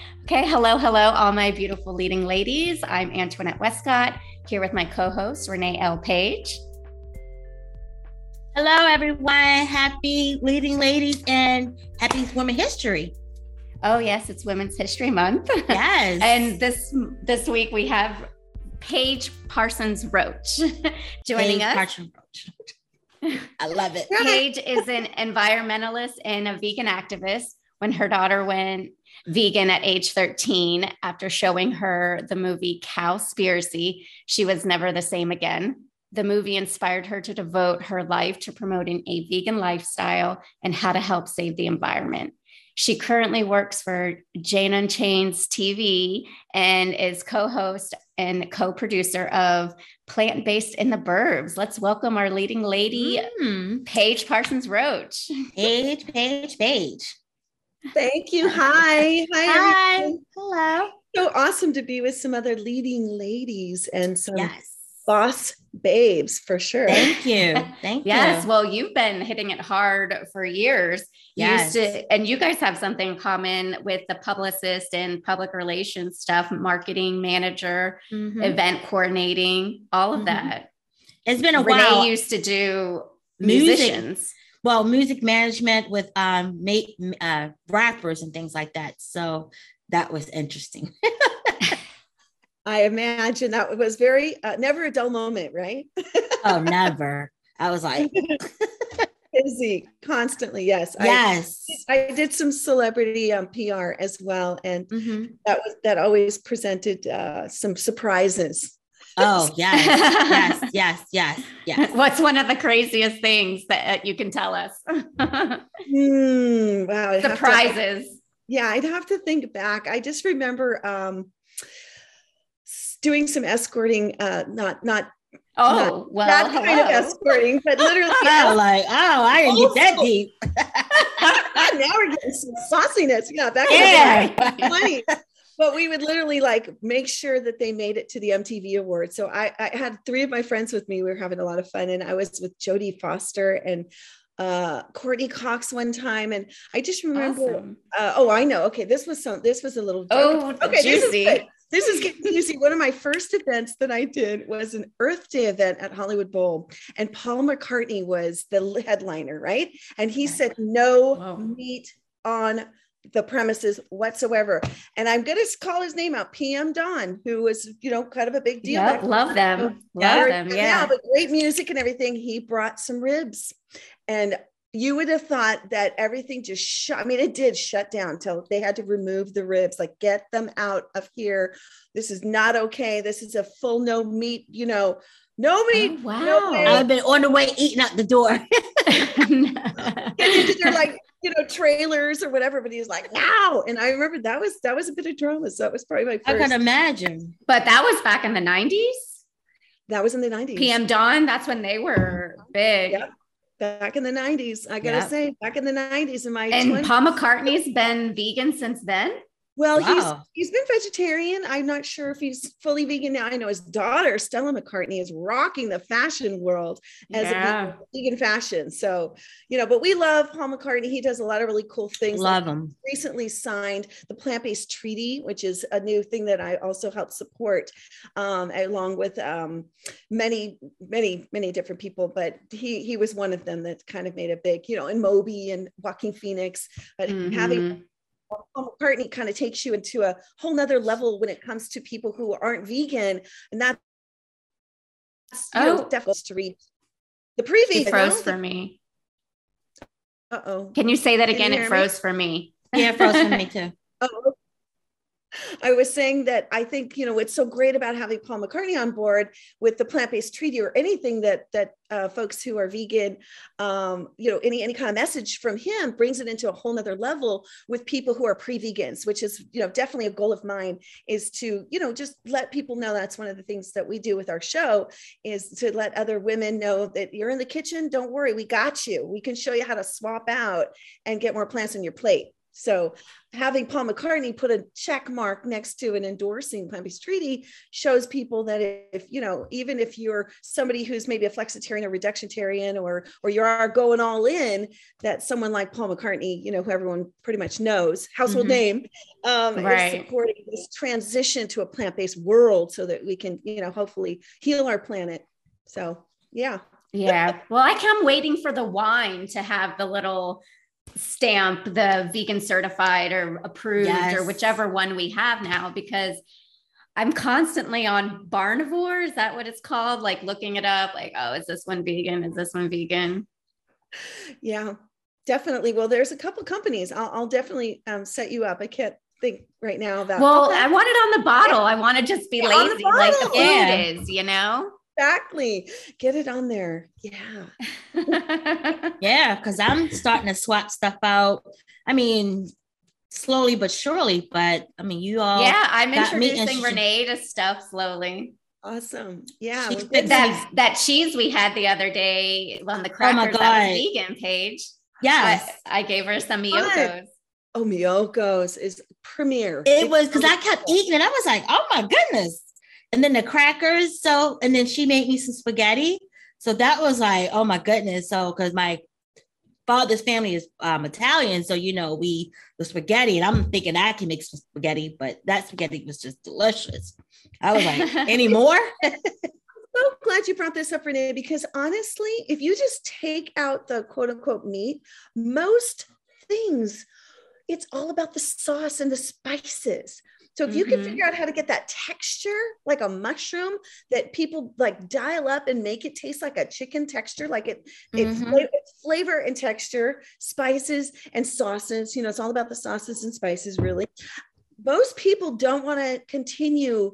Okay, hello, all my beautiful leading ladies. I'm Antoinette Westcott here with my co host, Renee L. Page. Hello, everyone. Happy Leading Ladies and happy Women History. Oh, yes, it's Women's History Month. Yes. And this week we have Paige Parsons Roach joining us. Parsons Roach. I love it. Paige is an environmentalist and a vegan activist. When her daughter went vegan at age 13 after showing her the movie Cowspiracy, she was never the same again. The movie inspired her to devote her life to promoting a vegan lifestyle and how to help save the environment. She currently works for Jane Unchained's TV and is co-host and co-producer of Plant-Based in the Burbs. Let's welcome our leading lady, Paige Parsons Roach. Paige. Thank you. Hi. Hi. Hello. So awesome to be with some other leading ladies and some Yes. boss babes for sure. Thank you. Yes. Well, you've been hitting it hard for years. Yes. And you guys have something in common with the publicist and public relations stuff, marketing manager, event coordinating, all of that. It's been a Renee while. used to do Music. musicians. Well, music management with rappers and things like that. So that was interesting. I imagine that was very, never a dull moment, right? Oh, never. I was like, busy constantly. Yes. yes. I did some celebrity PR as well. And that always presented some surprises. Oh, yes. What's one of the craziest things that you can tell us? Wow. Surprises. I'd have to think back. I just remember doing some escorting, not That kind of escorting, but literally. I didn't get that deep. Now we're getting some sauciness. Yeah, back in the 20s. But we would literally make sure that they made it to the MTV Awards. So I had three of my friends with me. We were having a lot of fun. And I was with Jodie Foster and Courtney Cox one time. And I just remember, awesome. I know. Okay. This was a little, okay, juicy. This is getting juicy. One of my first events that I did was an Earth Day event at Hollywood Bowl. And Paul McCartney was the headliner, right? And he said, no meat on the premises whatsoever. And I'm going to call his name out, PM Dawn, who was, kind of a big deal. Yep, love them. Yeah. But great music and everything. He brought some ribs, and you would have thought that everything just shut. I mean, it did shut down till they had to remove the ribs, get them out of here. This is not okay. This is a full no meat, no meat. Oh, wow. No I've been on the way eating out the door. Into their trailers or whatever, but he was like, no. And I remember that was a bit of drama. So that was probably my first. I can imagine. But that was back in the 90s. That was in the 90s. PM Dawn, that's when they were big. Yep. Back in the 90s. I gotta say, back in the 90s in my and 20s. Paul McCartney's been vegan since then. Well, he's been vegetarian. I'm not sure if he's fully vegan now. I know his daughter, Stella McCartney, is rocking the fashion world as a vegan fashion. So, but we love Paul McCartney. He does a lot of really cool things. Love him. Recently signed the Plant-Based Treaty, which is a new thing that I also help support, along with many different people. But he was one of them that kind of made it big, and Moby and Joaquin Phoenix. But having Paul McCartney kind of takes you into a whole nother level when it comes to people who aren't vegan. And that's definitely to read the preview. It froze for me. Uh-oh. Can you say that again? It froze for me. Yeah, it froze for me too. Oh, I was saying that I think, what's so great about having Paul McCartney on board with the Plant-Based Treaty or anything that folks who are vegan, any kind of message from him brings it into a whole nother level with people who are pre-vegans, which is, definitely a goal of mine is to, just let people know. That's one of the things that we do with our show is to let other women know that you're in the kitchen. Don't worry. We got you. We can show you how to swap out and get more plants on your plate. So having Paul McCartney put a check mark next to an endorsing plant-based treaty shows people that if, you know, even if you're somebody who's maybe a flexitarian or reductarian, or you are going all in, that someone like Paul McCartney, you know, who everyone pretty much knows, household name, is supporting this transition to a plant-based world so that we can, you know, hopefully heal our planet. So, yeah. Yeah. Well, I'm waiting for the wine to have the little stamp, the vegan certified or approved or whichever one we have now, because I'm constantly on Barnivore. Is that what it's called? Like looking it up, like, oh, is this one vegan? Is this one vegan? Yeah, definitely. Well, there's a couple companies. I'll definitely set you up. I can't think right now about. Well, I want it on the bottle. I want to just be lazy like the food is, you know? Exactly. Get it on there. Yeah. Yeah, because I'm starting to swap stuff out. I mean, slowly but surely, but I mean, you all. Yeah, I'm introducing Renee to stuff slowly. Awesome. Yeah. That cheese we had the other day on the Crackers that was vegan page. Yes. I gave her some Miyoko's. Oh, Miyoko's is premier. It was because I kept eating it. I was like, oh my goodness. And then the crackers. And then she made me some spaghetti. So that was like, oh my goodness. So, because my father's family is Italian. So, you know, the spaghetti, and I'm thinking I can make some spaghetti, but that spaghetti was just delicious. I was like, any more? So glad you brought this up, Renee, because honestly, if you just take out the quote unquote meat, most things, it's all about the sauce and the spices. So if you can figure out how to get that texture, like a mushroom, that people like dial up and make it taste like a chicken texture, like it's flavor and texture, spices and sauces, you know, it's all about the sauces and spices, really. Most people don't want to continue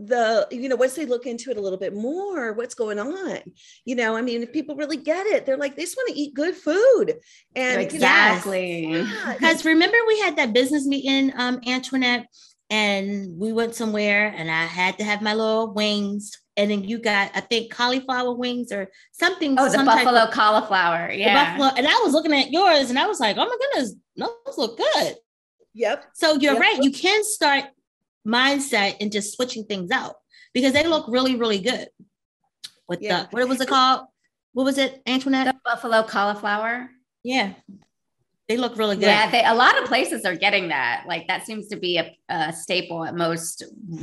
once they look into it a little bit more, what's going on, you know, I mean, if people really get it, they're like, they just want to eat good food. And exactly. Because remember we had that business meeting, Antoinette, and we went somewhere and I had to have my little wings. And then you got, I think, cauliflower wings or something. Oh, the buffalo cauliflower. Yeah. The buffalo. And I was looking at yours and I was like, oh my goodness, those look good. Yep. So you're right. You can start mindset and just switching things out because they look really, really good. What was it called? What was it, Antoinette? The buffalo cauliflower. Yeah. They look really good. Yeah, a lot of places are getting that. Like that seems to be a staple at most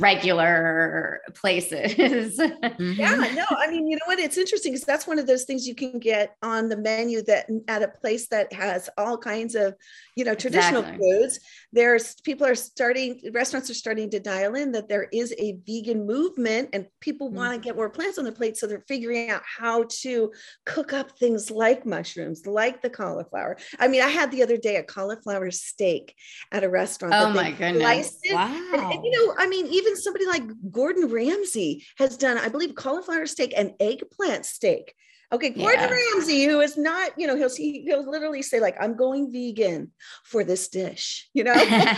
regular places. Yeah, no, I mean, you know what? It's interesting because that's one of those things you can get on the menu that at a place that has all kinds of, you know, traditional foods. Restaurants are starting to dial in that there is a vegan movement and people want to get more plants on their plate. So they're figuring out how to cook up things like mushrooms, like the cauliflower. I mean, I had the other day a cauliflower steak at a restaurant. Oh my goodness. Wow. And, you know, I mean, even somebody like Gordon Ramsay has done, I believe, cauliflower steak and eggplant steak. Okay, Gordon Ramsay, who is not, you know, he'll literally say like, I'm going vegan for this dish, you know?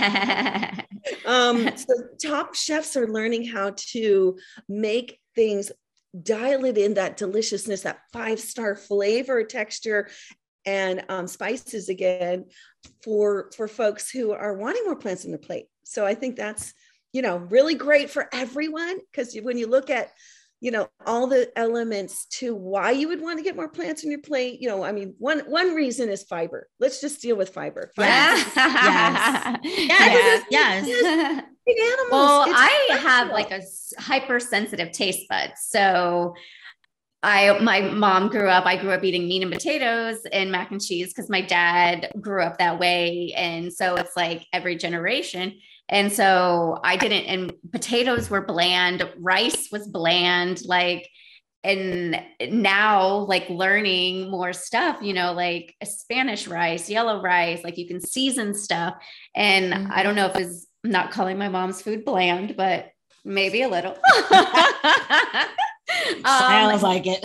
So top chefs are learning how to make things, dial it in, that deliciousness, that 5-star flavor, texture, and spices again for folks who are wanting more plants on their plate. So I think that's, you know, really great for everyone, because when you look at, you know, all the elements to why you would want to get more plants on your plate, you know, I mean, one reason is fiber. Let's just deal with fiber. Yes. Animals. Well, I have like a hypersensitive taste bud. So my mom I grew up eating meat and potatoes and mac and cheese because my dad grew up that way. And so it's like every generation. And so and potatoes were bland, rice was bland, like, and now like learning more stuff, you know, like Spanish rice, yellow rice, like you can season stuff. And I don't know if I'm not calling my mom's food bland, but maybe a little. Sounds like it.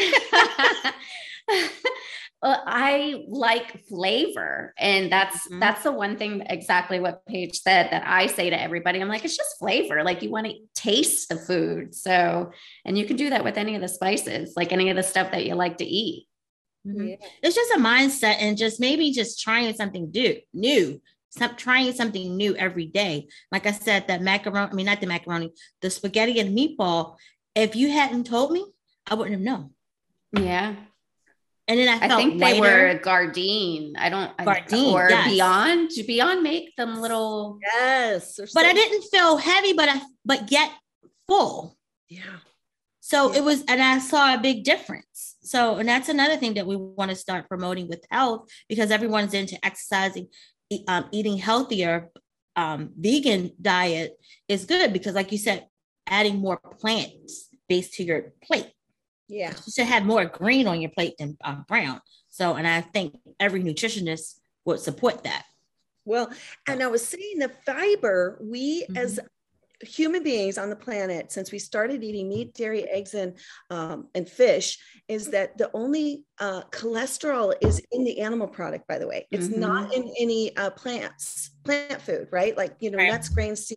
Well, I like flavor. And that's the one thing, exactly what Paige said, that I say to everybody. I'm like, it's just flavor. Like you want to taste the food. So, and you can do that with any of the spices, like any of the stuff that you like to eat. It's just a mindset and just maybe just trying something new. trying something new every day. Like I said, that macaroni, I mean, not the macaroni, the spaghetti and meatball. If you hadn't told me, I wouldn't have known. Yeah. And then I think lighter. They were Gardein. Gardein or yes. Beyond make them little. Yes. But I didn't feel heavy, but yet full. Yeah. So it was, and I saw a big difference. So, and that's another thing that we want to start promoting with health, because everyone's into exercising, eating healthier. Vegan diet is good because, like you said, adding more plants based to your plate. Yeah. You should have more green on your plate than brown. So, and I think every nutritionist would support that. Well, and I was saying the fiber, we as human beings on the planet, since we started eating meat, dairy, eggs, and fish, is that the only cholesterol is in the animal product, by the way. It's not in any plant food, right? Like, nuts, grains,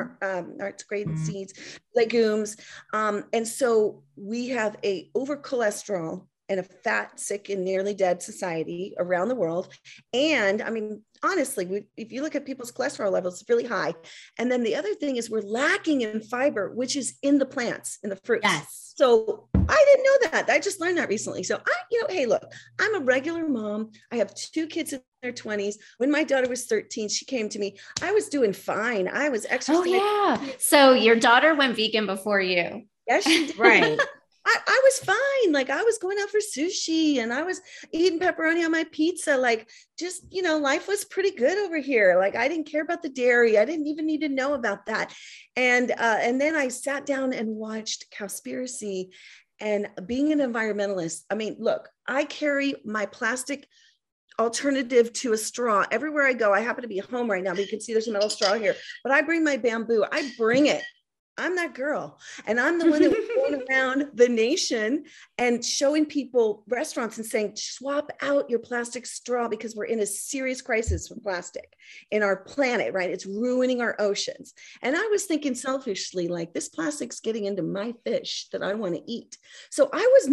seeds, legumes. And so we have a over cholesterol and a fat, sick, and nearly dead society around the world. And I mean, honestly, if you look at people's cholesterol levels, it's really high. And then the other thing is we're lacking in fiber, which is in the plants, in the fruits. Yes. So I didn't know that. I just learned that recently. So hey, look, I'm a regular mom. I have 2 kids in their 20s. When my daughter was 13, she came to me. I was doing fine. I was exercising. Oh, yeah. So your daughter went vegan before you. Yes, she did. Right. I was fine. Like, I was going out for sushi and I was eating pepperoni on my pizza. Like, just, life was pretty good over here. Like, I didn't care about the dairy. I didn't even need to know about that. And then I sat down and watched Cowspiracy. And being an environmentalist, I mean, look, I carry my plastic alternative to a straw everywhere I go. I happen to be home right now, but you can see there's a metal straw here, but I bring my bamboo. I bring it. I'm that girl. And I'm the one that was going around the nation and showing people, restaurants, and saying, swap out your plastic straw because we're in a serious crisis with plastic in our planet, right? It's ruining our oceans. And I was thinking selfishly, like, this plastic's getting into my fish that I want to eat. So I was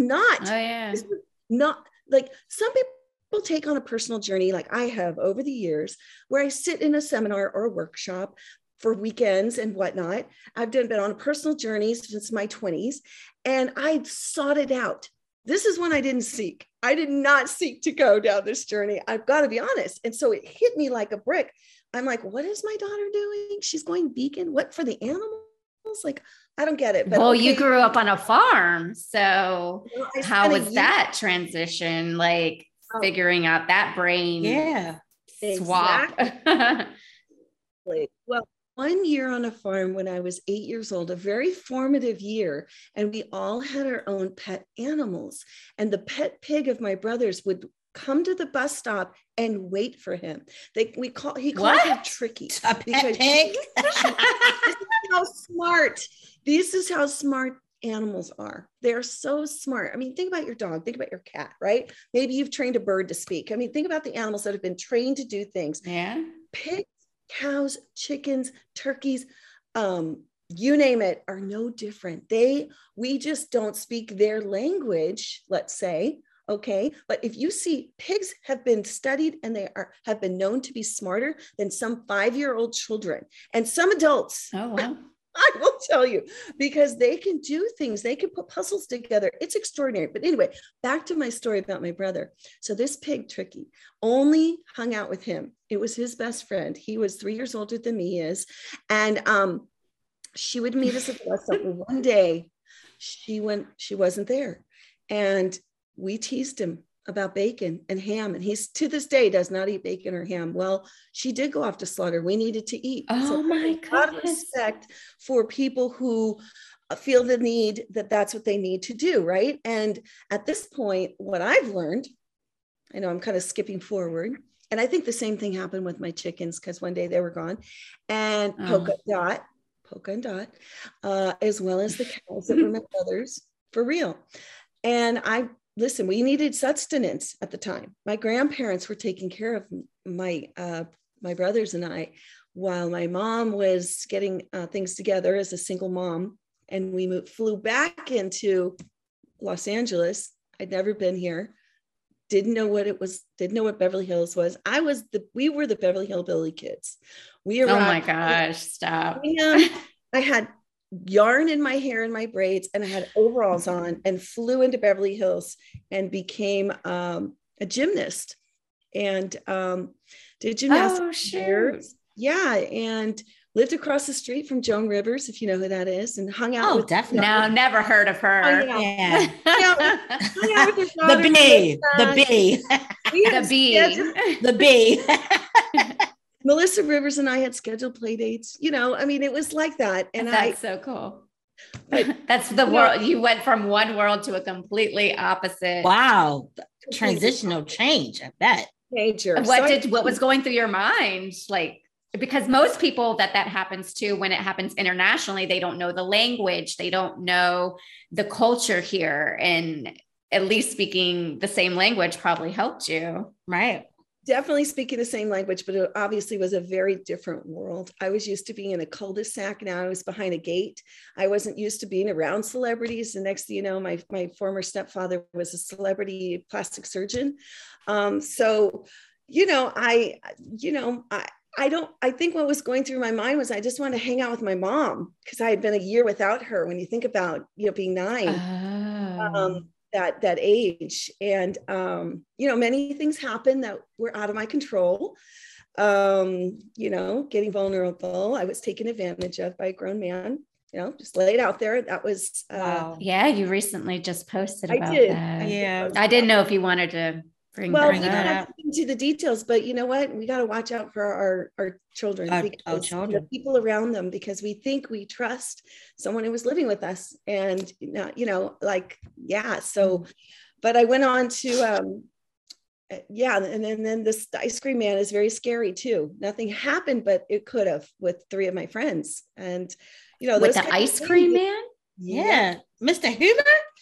not like some people take on a personal journey like I have over the years, where I sit in a seminar or a workshop for weekends and whatnot. I've been on a personal journey since my 20s, and I sought it out. This is one I didn't seek. I did not seek to go down this journey. I've got to be honest. And so it hit me like a brick. I'm like, what is my daughter doing? She's going vegan. What, for the animals? Like, I don't get it. But well, you grew up on a farm. So how was that transition? Like figuring out that brain swap? Exactly. Well, 1 year on a farm when I was 8 years old, a very formative year, and we all had our own pet animals. And the pet pig of my brother's would come to the bus stop and wait for him. He called her Tricky. A pet pig? This is how smart animals are. They're so smart. I mean, think about your dog, think about your cat, right? Maybe you've trained a bird to speak. I mean, think about the animals that have been trained to do things. Yeah. Pigs, cows, chickens, turkeys, you name it, are no different. We just don't speak their language, let's say. Okay. But if you see, pigs have been studied and have been known to be smarter than some 5-year-old children and some adults. Oh, wow. I will tell you, because they can do things. They can put puzzles together. It's extraordinary. But anyway, back to my story about my brother. So this pig, Tricky, only hung out with him. It was his best friend. He was 3 years older than me is. And she would meet us at the bus stop. One day she wasn't there. And we teased him about bacon and ham. And he's, to this day, does not eat bacon or ham. Well, she did go off to slaughter. We needed to eat. Oh, so my God. A lot of respect for people who feel the need that's what they need to do, right? And at this point, what I've learned, I know I'm kind of skipping forward, and I think the same thing happened with my chickens, because one day they were gone, and Polka and Dot, as well as the cows that were my brother's, for real. And listen, we needed sustenance at the time. My grandparents were taking care of my brothers and I, while my mom was getting things together as a single mom. And we flew back into Los Angeles. I'd never been here. didn't know what it was, didn't know what Beverly Hills was. We were the Beverly Hillbilly kids. We arrived. Oh my gosh, stop. I had yarn in my hair and my braids, and I had overalls on, and flew into Beverly Hills and became a gymnast, and did gymnastics. Oh, shoot. Yeah, and lived across the street from Joan Rivers, if you know who that is, and hung out with. Definitely. No, never heard of her. Oh, yeah. Hung out with her daughter, The bee. The bee. Melissa Rivers and I had scheduled play dates. I mean, it was like that. And that's so cool. That's the world. You went from one world to a completely opposite. Wow. Transitional change, I bet. Major. What was going through your mind? Like, because most people that happens to, when it happens internationally, they don't know the language. They don't know the culture here. And at least speaking the same language probably helped you. Right. Definitely speaking the same language, but it obviously was a very different world. I was used to being in a cul-de-sac. Now I was behind a gate. I wasn't used to being around celebrities. The next thing you know, my former stepfather was a celebrity plastic surgeon. So, I think what was going through my mind was I just wanted to hang out with my mom, because I had been a year without her. When you think about, being 9, that age. And, many things happened that were out of my control. Getting vulnerable. I was taken advantage of by a grown man, just lay it out there. That was, wow. Yeah. You recently just posted about that. Yeah. I didn't know if you wanted to bring that up. Into the details, but you know what? We got to watch out for our children, our children, the people around them, because we think we trust someone who was living with us, and So, but I went on to, and then this ice cream man is very scary too. Nothing happened, but it could have, with 3 of my friends, and with the ice cream man. Yeah. Mr. Hoover.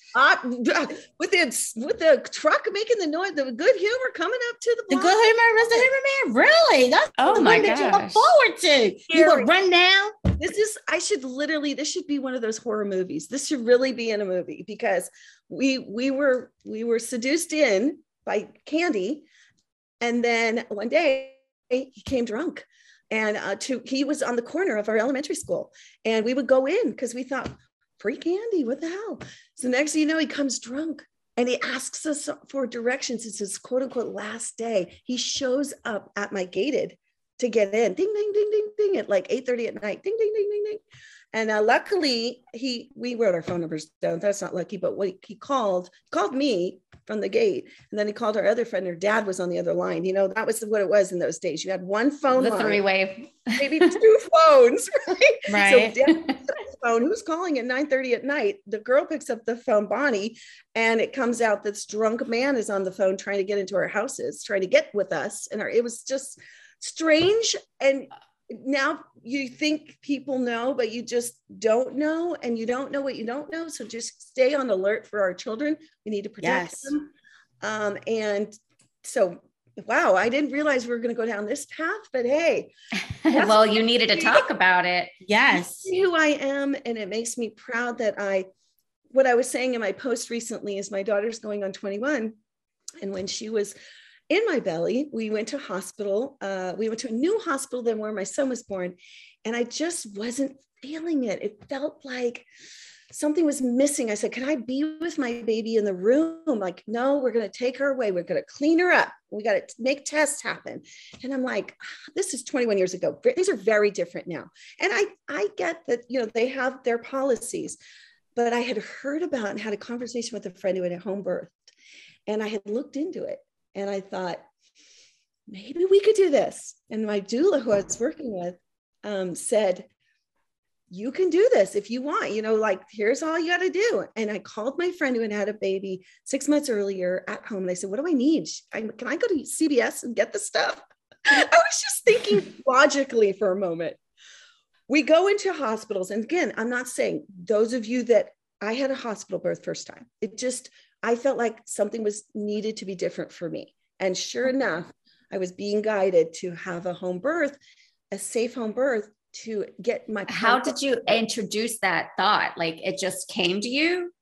With the truck making the noise, the good humor coming up to the block. The good humor, Mr. Hoover man. Really? That's my gosh. That you look forward to. You would run down. This should be one of those horror movies. This should really be in a movie, because we were seduced in by candy, and then one day he came drunk, and he was on the corner of our elementary school, and we would go in because we thought, free candy, what the hell? So next thing you know, he comes drunk and he asks us for directions. It's his quote unquote last day. He shows up at my gated to get in, ding, ding, ding, ding, ding, at like 8:30 at night, ding, ding, ding, ding, ding. And luckily we wrote our phone numbers down. That's not lucky, but he called me from the gate, and then he called our other friend. Her dad was on the other line. That was what it was in those days. You had one phone line, 3-way, maybe 2 phones, right? Right. So phone, who's calling at 9:30 at night? The girl picks up the phone, Bonnie, and it comes out this drunk man is on the phone trying to get into our houses, trying to get with us. And it was just strange. And now you think people know, but you just don't know, and you don't know what you don't know. So just stay on alert for our children. We need to protect them. And so, wow, I didn't realize we were going to go down this path, but hey. Well, you needed to talk about it. Yes. Who I am. And it makes me proud that what I was saying in my post recently is my daughter's going on 21. And when she was in my belly, we went to hospital. We went to a new hospital than where my son was born. And I just wasn't feeling it. It felt like something was missing. I said, can I be with my baby in the room? Like, no, we're going to take her away. We're going to clean her up. We got to make tests happen. And I'm like, this is 21 years ago. Things are very different now. And I get that, they have their policies, but I had heard about and had a conversation with a friend who had a home birth, and I had looked into it, and I thought, maybe we could do this. And my doula, who I was working with, said, you can do this if you want, here's all you got to do. And I called my friend who had a baby 6 months earlier at home. And I said, what do I need? Can I go to CVS and get the stuff? I was just thinking logically for a moment. We go into hospitals. And again, I'm not saying those of you that I had a hospital birth first time, I felt like something was needed to be different for me. And sure enough, I was being guided to have a home birth, a safe home birth, to get my. How did you introduce that thought? Like, it just came to you?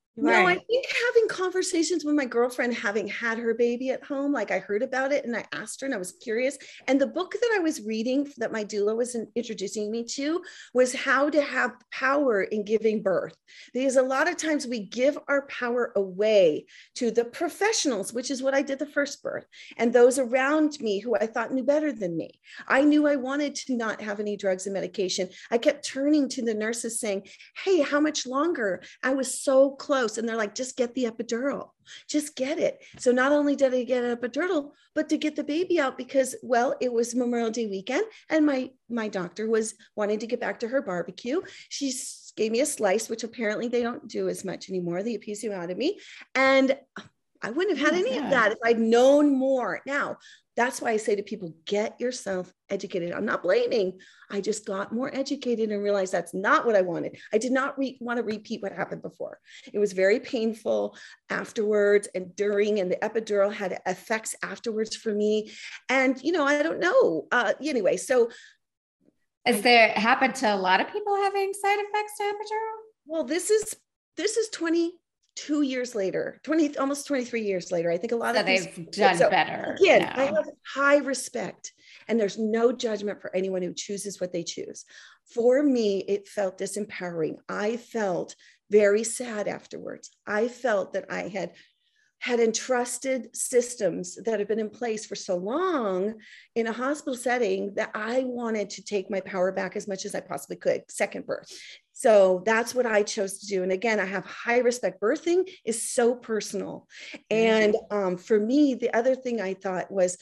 No, I think having conversations with my girlfriend, having had her baby at home, like I heard about it and I asked her and I was curious. And the book that I was reading that my doula was introducing me to was how to have power in giving birth. Because a lot of times we give our power away to the professionals, which is what I did the first birth, and those around me who I thought knew better than me. I knew I wanted to not have any drugs and medication. I kept turning to the nurses saying, hey, how much longer? I was so close. And they're like, just get the epidural, just get it. So not only did I get an epidural, but to get the baby out because, well, it was Memorial Day weekend and my doctor was wanting to get back to her barbecue. She gave me a slice, which apparently they don't do as much anymore, the episiotomy. And I wouldn't have had any of that if I'd known more. Now, that's why I say to people, get yourself educated. I'm not blaming. I just got more educated and realized that's not what I wanted. I did not want to repeat what happened before. It was very painful afterwards and during, and the epidural had effects afterwards for me. And, I don't know. Anyway, so. Has there happened to a lot of people having side effects to epidural? Well, this is 22 years later, almost 23 years later. I think a lot of they've done better. Again, I have high respect and there's no judgment for anyone who chooses what they choose. For me, it felt disempowering. I felt very sad afterwards. I felt that I had entrusted systems that have been in place for so long in a hospital setting that I wanted to take my power back as much as I possibly could, second birth. So that's what I chose to do. And again, I have high respect. Birthing is so personal. And for me, the other thing I thought was,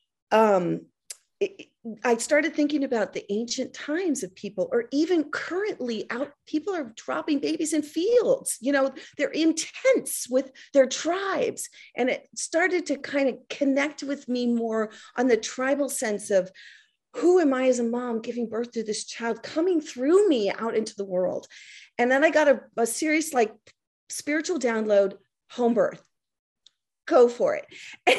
I started thinking about the ancient times of people, or even currently people are dropping babies in fields, they're intense with their tribes. And it started to kind of connect with me more on the tribal sense of, who am I as a mom giving birth to this child coming through me out into the world? And then I got a serious spiritual download, home birth, go for it.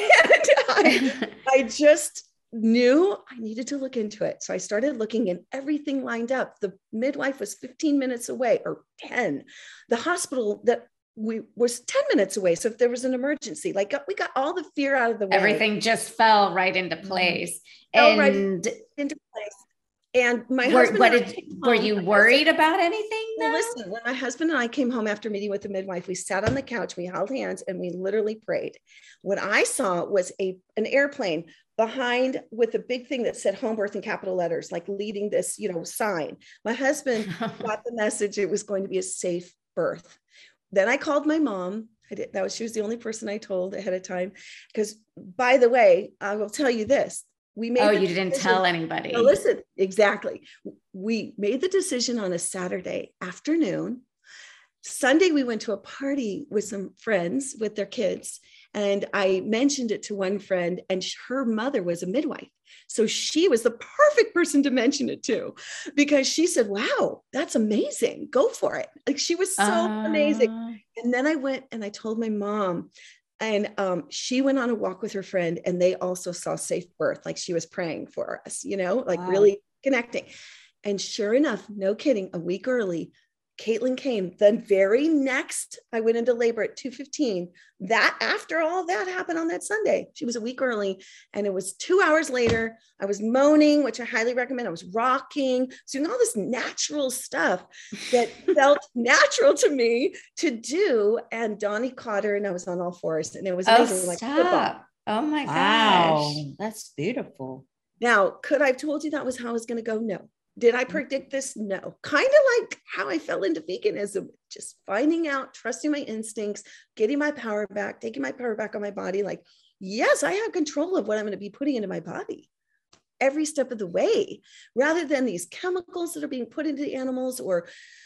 And I just knew I needed to look into it. So I started looking and everything lined up. The midwife was 15 minutes away or 10. The hospital that was 10 minutes away. So if there was an emergency, we got all the fear out of the way. Everything just fell right into place. Right into place. And my husband, were you worried about anything? Well, listen, when my husband and I came home after meeting with the midwife, we sat on the couch, we held hands, and we literally prayed. What I saw was an airplane behind with a big thing that said home birth in capital letters, like leading this, sign. My husband got the message it was going to be a safe birth. Then I called my mom. She was the only person I told ahead of time. Because, by the way, I will tell you this. You didn't tell anybody. No, listen, exactly. We made the decision on a Saturday afternoon. Sunday, we went to a party with some friends with their kids. And I mentioned it to one friend, and her mother was a midwife. So she was the perfect person to mention it to, because she said, wow, that's amazing. Go for it. She was so amazing. And then I went and I told my mom, and she went on a walk with her friend, and they also saw safe birth. She was praying for us, wow. Really connecting. And sure enough, no kidding, a week early, Caitlin came. The very next, I went into labor at 2:15. That after all that happened on that Sunday, she was a week early, and it was 2 hours later. I was moaning, which I highly recommend. I was rocking, doing all this natural stuff that felt natural to me to do. And Donnie caught her, and I was on all fours, and it was amazing. Stop. Oh my gosh, that's beautiful. Now, could I have told you that was how I was going to go? No. Did I predict this? No. Kind of like how I fell into veganism, just finding out, trusting my instincts, getting my power back, taking my power back on my body. Yes, I have control of what I'm going to be putting into my body every step of the way, rather than these chemicals that are being put into the animals or,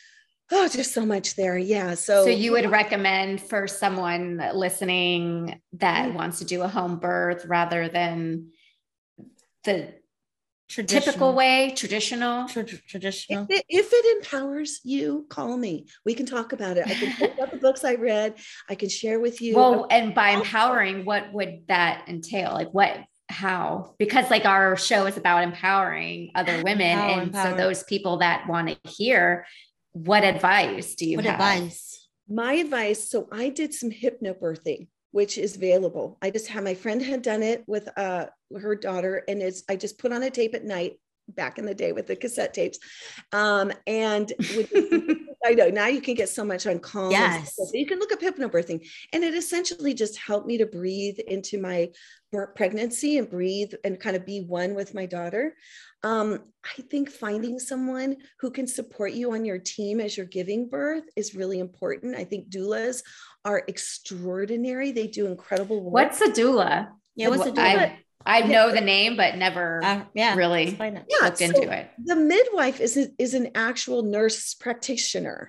just so much there. Yeah. So you would recommend for someone listening that wants to do a home birth rather than the typical way, traditional. If it empowers you, call me. We can talk about it. I can pull up the books I read. I can share with you. Well, and by empowering, what would that entail? How? Because our show is about empowering other women. So those people that want to hear, what advice do you have? What advice? My advice, so I did some hypnobirthing, which is available. I just had, my friend had done it with her daughter, and I just put on a tape at night back in the day with the cassette tapes. And I know now you can get so much on Calm. Yes. So you can look up hypnobirthing, and it essentially just helped me to breathe into my pregnancy and breathe and kind of be one with my daughter. I think finding someone who can support you on your team as you're giving birth is really important. I think doulas are extraordinary. They do incredible work. What's a doula? Yeah, what's a doula? I know the name, but never really looked into it. The midwife is an actual nurse practitioner,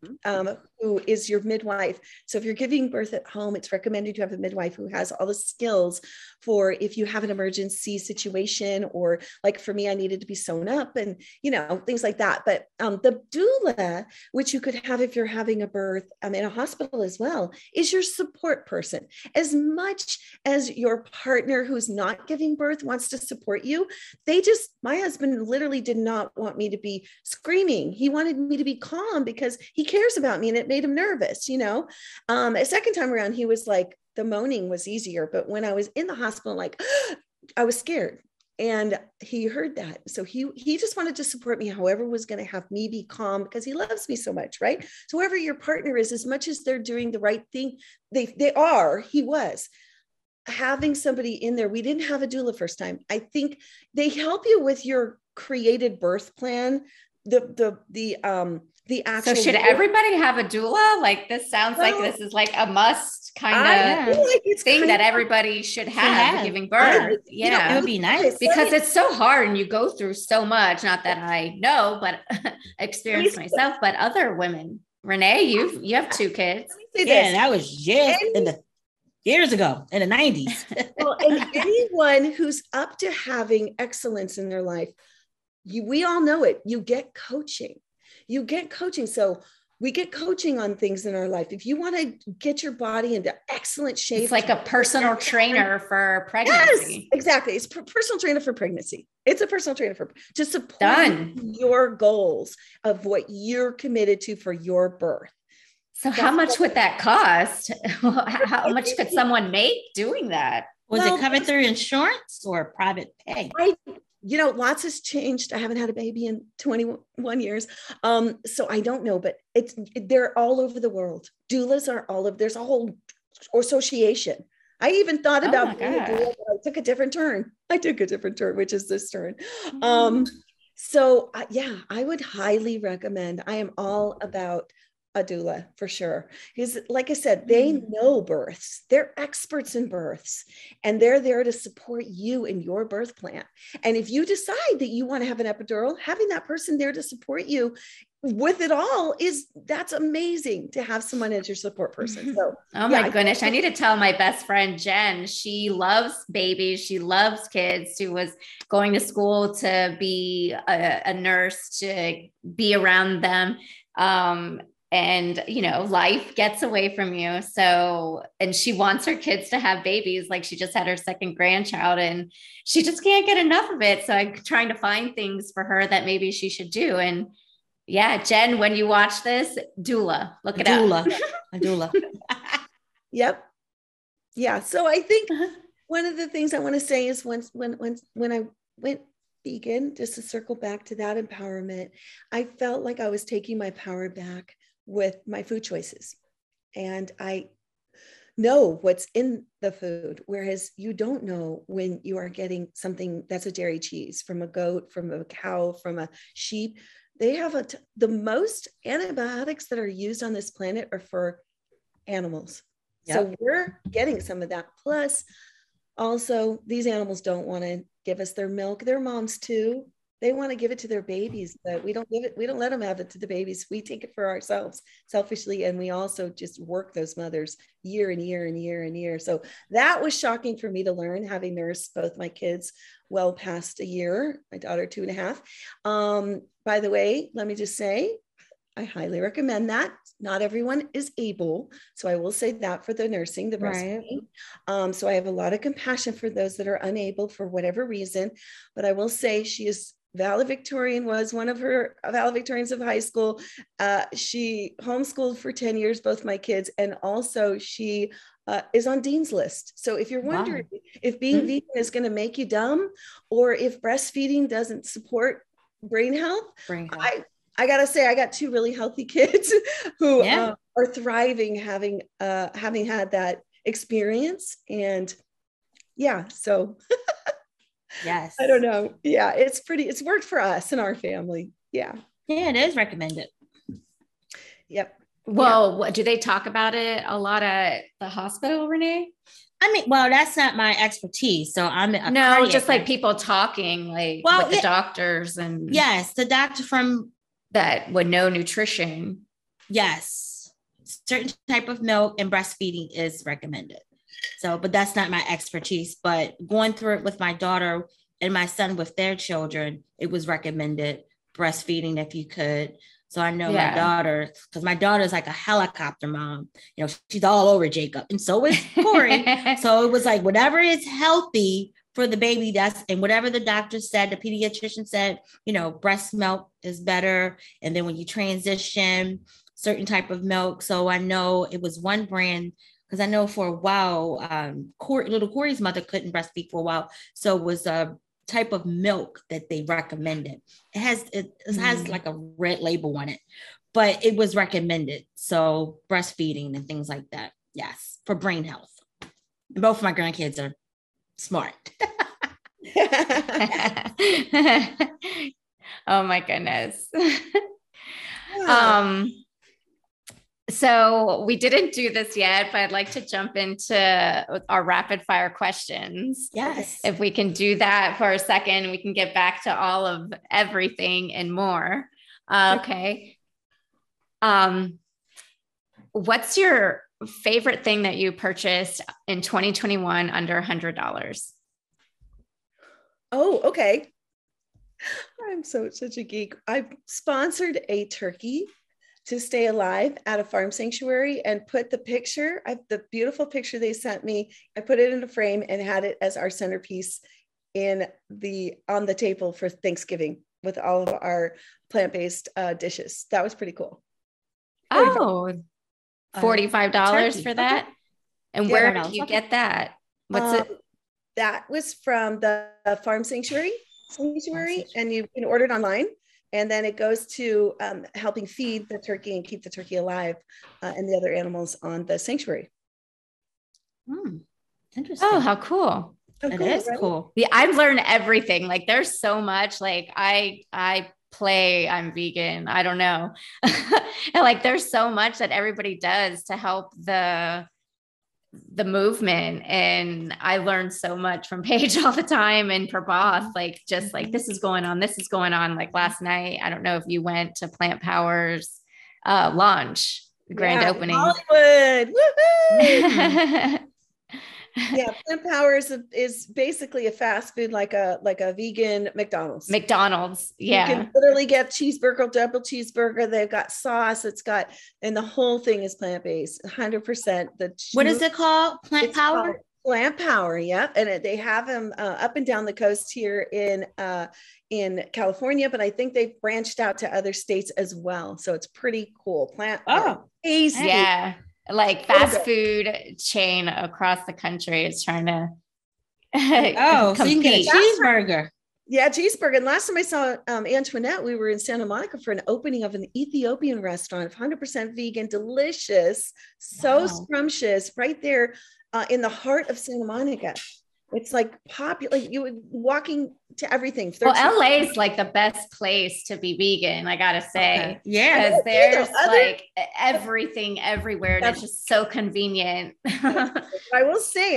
who is your midwife. So if you're giving birth at home, it's recommended you have a midwife who has all the skills for if you have an emergency situation, or like for me, I needed to be sewn up and, things like that. But the doula, which you could have if you're having a birth in a hospital as well, is your support person. As much as your partner who's not giving birth wants to support you, my husband literally did not want me to be screaming. He wanted me to be calm because he cares about me, and it made him nervous, A second time around, he was like, the moaning was easier. But when I was in the hospital, I was scared, and he heard that. So he just wanted to support me however was going to have me be calm, because he loves me so much, right? So whoever your partner is, as much as they're doing the right thing, he was. Having somebody in there, we didn't have a doula first time. I think they help you with your created birth plan, the actual. So should everybody have a doula? Like, this sounds like this is like a must kind of thing that everybody should have giving birth. It would be nice because it's so hard and you go through so much. Not that I know, but experienced myself, but other women. Renee, you have 2 kids. Yeah, that was just years ago in the 90s. Well, and anyone who's up to having excellence in their life, we all know it. You get coaching. So we get coaching on things in our life. If you want to get your body into excellent shape. It's like a personal trainer for pregnancy. Yes, exactly. It's a personal trainer for pregnancy. It's a personal trainer to support your goals of what you're committed to for your birth. So how much would that cost? How much could someone make doing that? Was it covered through insurance or private pay? Lots has changed. I haven't had a baby in 21 years. So I don't know, but they're all over the world. Doulas are there's a whole association. I even thought about being a doula, but I took a different turn. Which is this turn. So I would highly recommend. I am all about a doula for sure. Because like I said, they know births. They're experts in births, and they're there to support you in your birth plan. And if you decide that you want to have an epidural, having that person there to support you with it all that's amazing to have someone as your support person. So, oh my goodness. I need to tell my best friend, Jen, she loves babies. She loves kids. She was going to school to be a nurse, to be around them. And, life gets away from you. So, and she wants her kids to have babies. Like, she just had her 2nd grandchild and she just can't get enough of it. So I'm trying to find things for her that maybe she should do. And Jen, when you watch this, doula, look it up. A doula. Yep. Yeah. So I think one of the things I want to say is when I went vegan, just to circle back to that empowerment, I felt like I was taking my power back with my food choices. And I know what's in the food, whereas you don't know when you are getting something that's a dairy cheese from a goat, from a cow, from a sheep. They have the most antibiotics that are used on this planet are for animals. Yep. So we're getting some of that. Plus, also, these animals don't want to give us their milk. Their moms too. They want to give it to their babies, but we don't let them have it to the babies. We take it for ourselves selfishly. And we also just work those mothers year and year and year and year. So that was shocking for me to learn, having nursed both my kids well past a year, my daughter 2.5. By the way, let me just say, I highly recommend that. Not everyone is able. So I will say that for the nursing, the breastfeeding. So I have a lot of compassion for those that are unable for whatever reason, but I will say she is valedictorian, was one of her valedictorians of high school. She homeschooled for 10 years, both my kids. And also she is on Dean's List. So if you're wondering if being vegan is going to make you dumb, or if breastfeeding doesn't support brain health, I got to say, I got two really healthy kids who are thriving having had that experience. And so yes, I don't know. Yeah, it's worked for us and our family. Yeah, it is recommended. Yep. Well, what, do they talk about it a lot at the hospital, Renee? I mean, well, that's not my expertise. So I'm just like people talking, like with the doctors and the doctor from that would know nutrition. Yes, certain type of milk and breastfeeding is recommended. So, but that's not my expertise. But going through it with my daughter and my son with their children, it was recommended breastfeeding if you could. So I know my daughter, because my daughter's like a helicopter mom, you know, she's all over Jacob, and so is Corey. So it was like, whatever is healthy for the baby, and whatever the doctor said, the pediatrician said, you know, breast milk is better. And then when you transition, certain type of milk. So I know it was one brand, because I know for a while, little Corey's mother couldn't breastfeed for a while. So it was a type of milk that they recommended. It has like a red label on it, but it was recommended. So breastfeeding and things like that. Yes, for brain health. And both of my grandkids are smart. Oh my goodness. So we didn't do this yet, but I'd like to jump into our rapid fire questions. Yes. If we can do that for a second, we can get back to all of everything and more. Okay. What's your favorite thing that you purchased in 2021 under $100? Oh, okay. I'm such a geek. I've sponsored a turkey to stay alive at a farm sanctuary, and put the beautiful picture they sent me, I put it in a frame and had it as our centerpiece on the table for Thanksgiving with all of our plant-based dishes. That was pretty cool. Oh, $45 for that? Okay. And where did you get that? What's it? That was from the farm sanctuary, and you can order it online. And then it goes to helping feed the turkey and keep the turkey alive and the other animals on the sanctuary. Interesting. Oh, how cool. It is cool. Yeah, I've learned everything. Like there's so much, like I play, I'm vegan. I don't know. And like, there's so much that everybody does to help the movement. And I learned so much from Paige all the time and Prabhat, like, just like, this is going on. Like last night, I don't know if you went to Plant Power's launch, grand opening. Hollywood. Woohoo! Yeah, Plant Power is basically a fast food, like a vegan McDonald's. Yeah. You can literally get cheeseburger, double cheeseburger. They've got sauce. And the whole thing is plant-based, 100%. What is it called? Plant Power? Plant Power, yeah. And they have them up and down the coast here in California, but I think they've branched out to other states as well. So it's pretty cool. Plant Power. Tasty. Yeah. Like fast food chain across the country is trying to so you can get a cheeseburger. Yeah, cheeseburger. And last time I saw Antoinette, we were in Santa Monica for an opening of an Ethiopian restaurant, 100% vegan, delicious, so scrumptious, right there in the heart of Santa Monica. It's like popular. You would walking to everything. Well, LA is like the best place to be vegan, I gotta say. Okay. Yeah, because there's like everything everywhere, and it's just so convenient. I will say,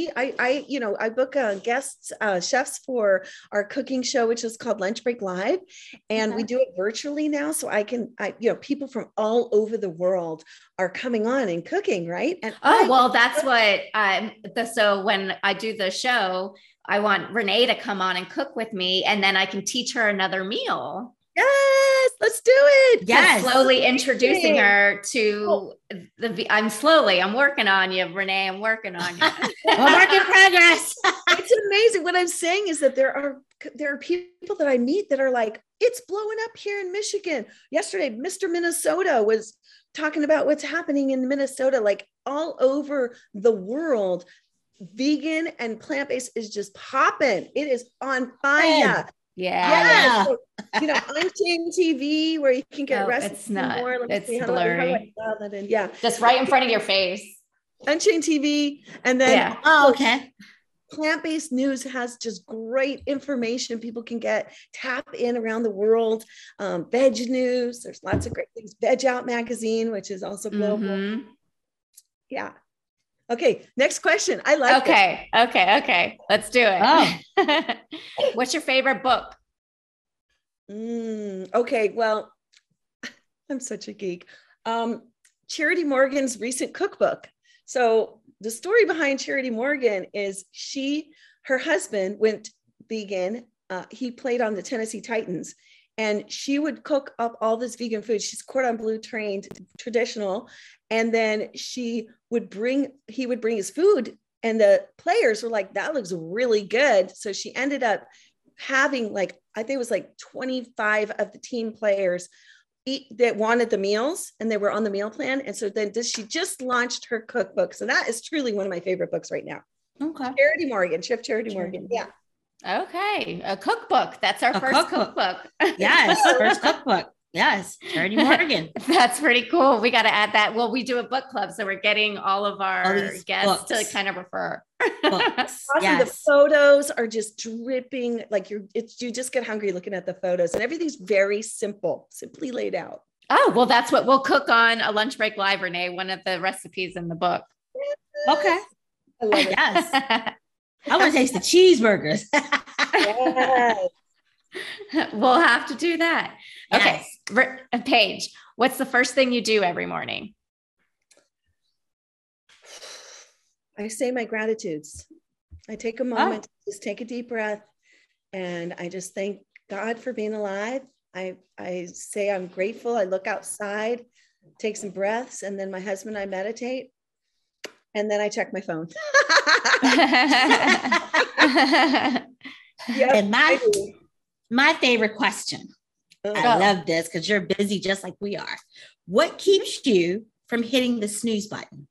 I book guests, chefs for our cooking show, which is called Lunch Break Live, and we do it virtually now. So people from all over the world are coming on and cooking, right? And that's what. So when I do the show, I want Renee to come on and cook with me, and then I can teach her another meal. Yes. Let's do it. Yes. Slowly introducing her to I'm working on you, Renee. I'm working on you. Work in progress. It's amazing. What I'm saying is that there are people that I meet that are like, it's blowing up here in Michigan. Yesterday, Mr. Minnesota was talking about what's happening in Minnesota, like all over the world. Vegan and plant-based is just popping. It is on fire. Yeah. So, Unchained TV, where you can get recipes. It's not. More. It's blurry. Yeah. Just right in front of your face. Unchained TV. And then, okay. Plant-based news has just great information people can tap in around the world. Veg news, there's lots of great things. Veg Out magazine, which is also global. Mm-hmm. Yeah. Okay, next question. I like Okay. Let's do it. Oh. What's your favorite book? Okay, well, I'm such a geek. Charity Morgan's recent cookbook. So the story behind Charity Morgan is her husband went vegan. He played on the Tennessee Titans, and she would cook up all this vegan food. She's cordon bleu trained, traditional. And then he would bring his food, and the players were like, that looks really good. So she ended up having I think it was 25 of the team players that wanted the meals, and they were on the meal plan. And so then she just launched her cookbook. So that is truly one of my favorite books right now. Okay. Chef Charity Morgan. Yeah. Okay. A cookbook. That's our first cookbook. Yes. First cookbook. Yes. Charity Morgan. That's pretty cool. We got to add that. Well, we do a book club, so we're getting all of our guests to kind of refer. Books. Yes. The photos are just dripping. You just get hungry looking at the photos, and everything's very simply laid out. Oh, well, that's what we'll cook on a lunch break live, Renee, one of the recipes in the book. Okay. I love it. Yes. I want to taste the cheeseburgers. Yes. We'll have to do that. Yes. Okay. Paige, what's the first thing you do every morning? I say my gratitudes. I take a moment, just take a deep breath, and I just thank God for being alive. I say I'm grateful. I look outside, take some breaths, and then my husband and I meditate, and then I check my phone. Yep, and my favorite question. I love this because you're busy just like we are. What keeps you from hitting the snooze button?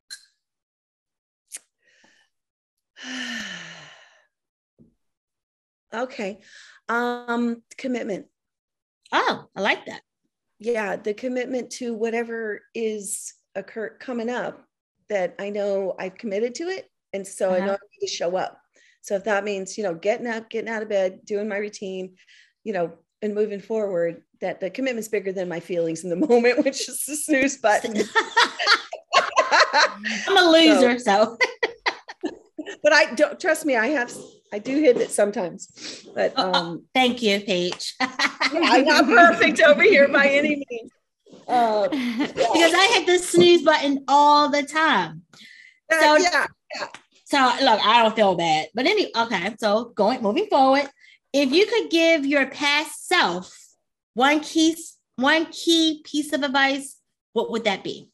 Okay. Commitment. Oh, I like that. Yeah, the commitment to whatever is coming up, that I know I've committed to it. And so I know I need to show up. So if that means, getting up, getting out of bed, doing my routine, and moving forward, that the commitment's bigger than my feelings in the moment, which is the snooze button. I'm a loser, so. But I don't, trust me, I do hit it sometimes. But thank you, Paige. I'm not perfect over here by any means. Because I hit the snooze button all the time. So look, I don't feel bad. But anyway, okay. So moving forward, if you could give your past self one key piece of advice, what would that be?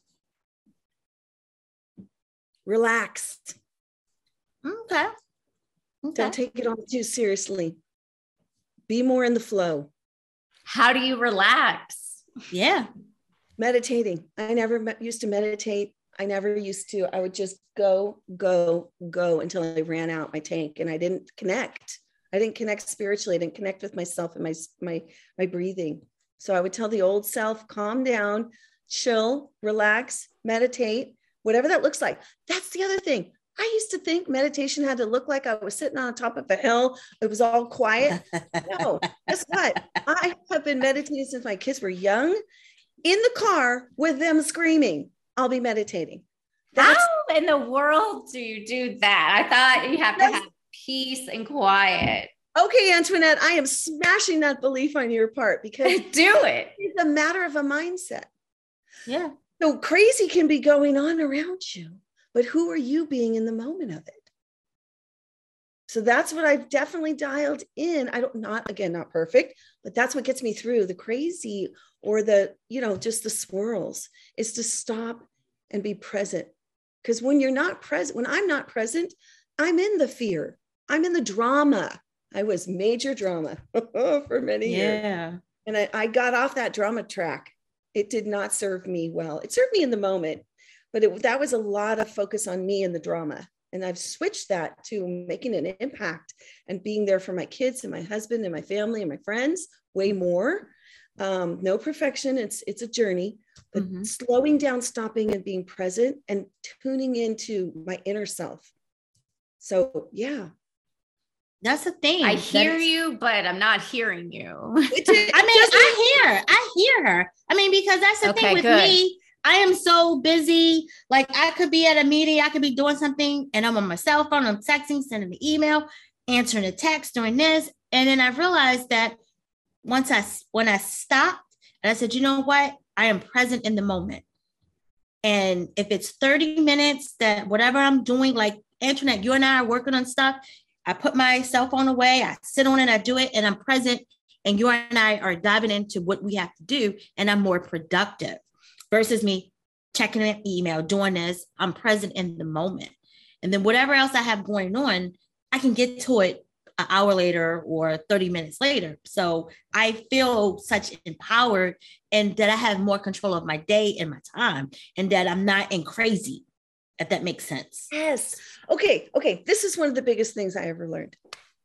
Relax. Okay. Don't take it all too seriously. Be more in the flow. How do you relax? Yeah. Meditating. I never used to meditate. I would just go until I ran out my tank, and I didn't connect. I didn't connect spiritually. I didn't connect with myself and my breathing. So I would tell the old self, calm down, chill, relax, meditate, whatever that looks like. That's the other thing. I used to think meditation had to look like I was sitting on top of a hill. It was all quiet. No, guess what? I have been meditating since my kids were young. In the car with them screaming, I'll be meditating. How in the world do you do that? I thought you have to have peace and quiet. Okay, Antoinette, I am smashing that belief on your part, because do it. It's a matter of a mindset. Yeah. So crazy can be going on around you, but who are you being in the moment of it? So that's what I've definitely dialed in. Not perfect, but that's what gets me through the crazy or the, just the swirls, is to stop and be present. Because when I'm not present, I'm in the fear. I'm in the drama. I was major drama for many years. And I got off that drama track. It did not serve me well. It served me in the moment, but that was a lot of focus on me and the drama. And I've switched that to making an impact and being there for my kids and my husband and my family and my friends way more. No perfection. It's a journey, but slowing down, stopping and being present and tuning into my inner self. So, yeah. That's the thing. I hear you, but I'm not hearing you. I hear her. I mean, because that's the thing with me. I am so busy. Like, I could be at a meeting, I could be doing something, and I'm on my cell phone, I'm texting, sending an email, answering a text, doing this. And then I realized that when I stopped and I said, you know what? I am present in the moment. And if it's 30 minutes that whatever I'm doing, like Antoinette, you and I are working on stuff, I put my cell phone away, I sit on it, I do it, and I'm present. And you and I are diving into what we have to do, and I'm more productive versus me checking an email, doing this. I'm present in the moment. And then whatever else I have going on, I can get to it an hour later or 30 minutes later. So I feel such empowered, and that I have more control of my day and my time, and that I'm not in crazy, if that makes sense. Yes. Okay. This is one of the biggest things I ever learned.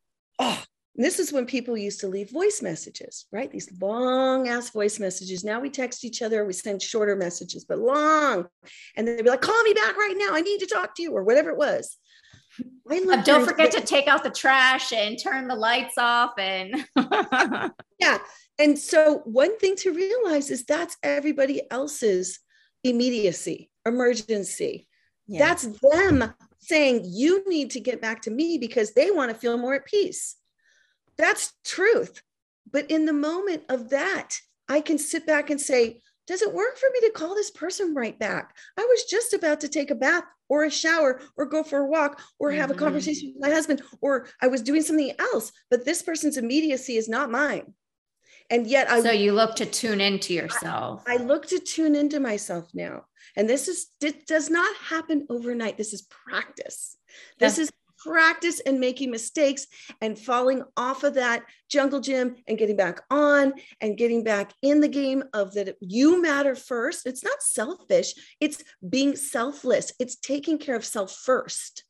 This is when people used to leave voice messages, right? These long ass voice messages. Now we text each other, we send shorter messages, but long. And then they'd be like, call me back right now. I need to talk to you, or whatever it was. Don't forget to take out the trash and turn the lights off. And yeah. And so one thing to realize is that's everybody else's immediacy, emergency. Yeah. That's them saying, you need to get back to me because they want to feel more at peace. That's truth. But in the moment of that, I can sit back and say, does it work for me to call this person right back? I was just about to take a bath or a shower or go for a walk or have a conversation with my husband, or I was doing something else, but this person's immediacy is not mine. And yet so you look to tune into yourself. I look to tune into myself now. And this does not happen overnight. This is practice. This is practice and making mistakes and falling off of that jungle gym and getting back on and getting back in the game of that you matter first. It's not selfish. It's being selfless. It's taking care of self first.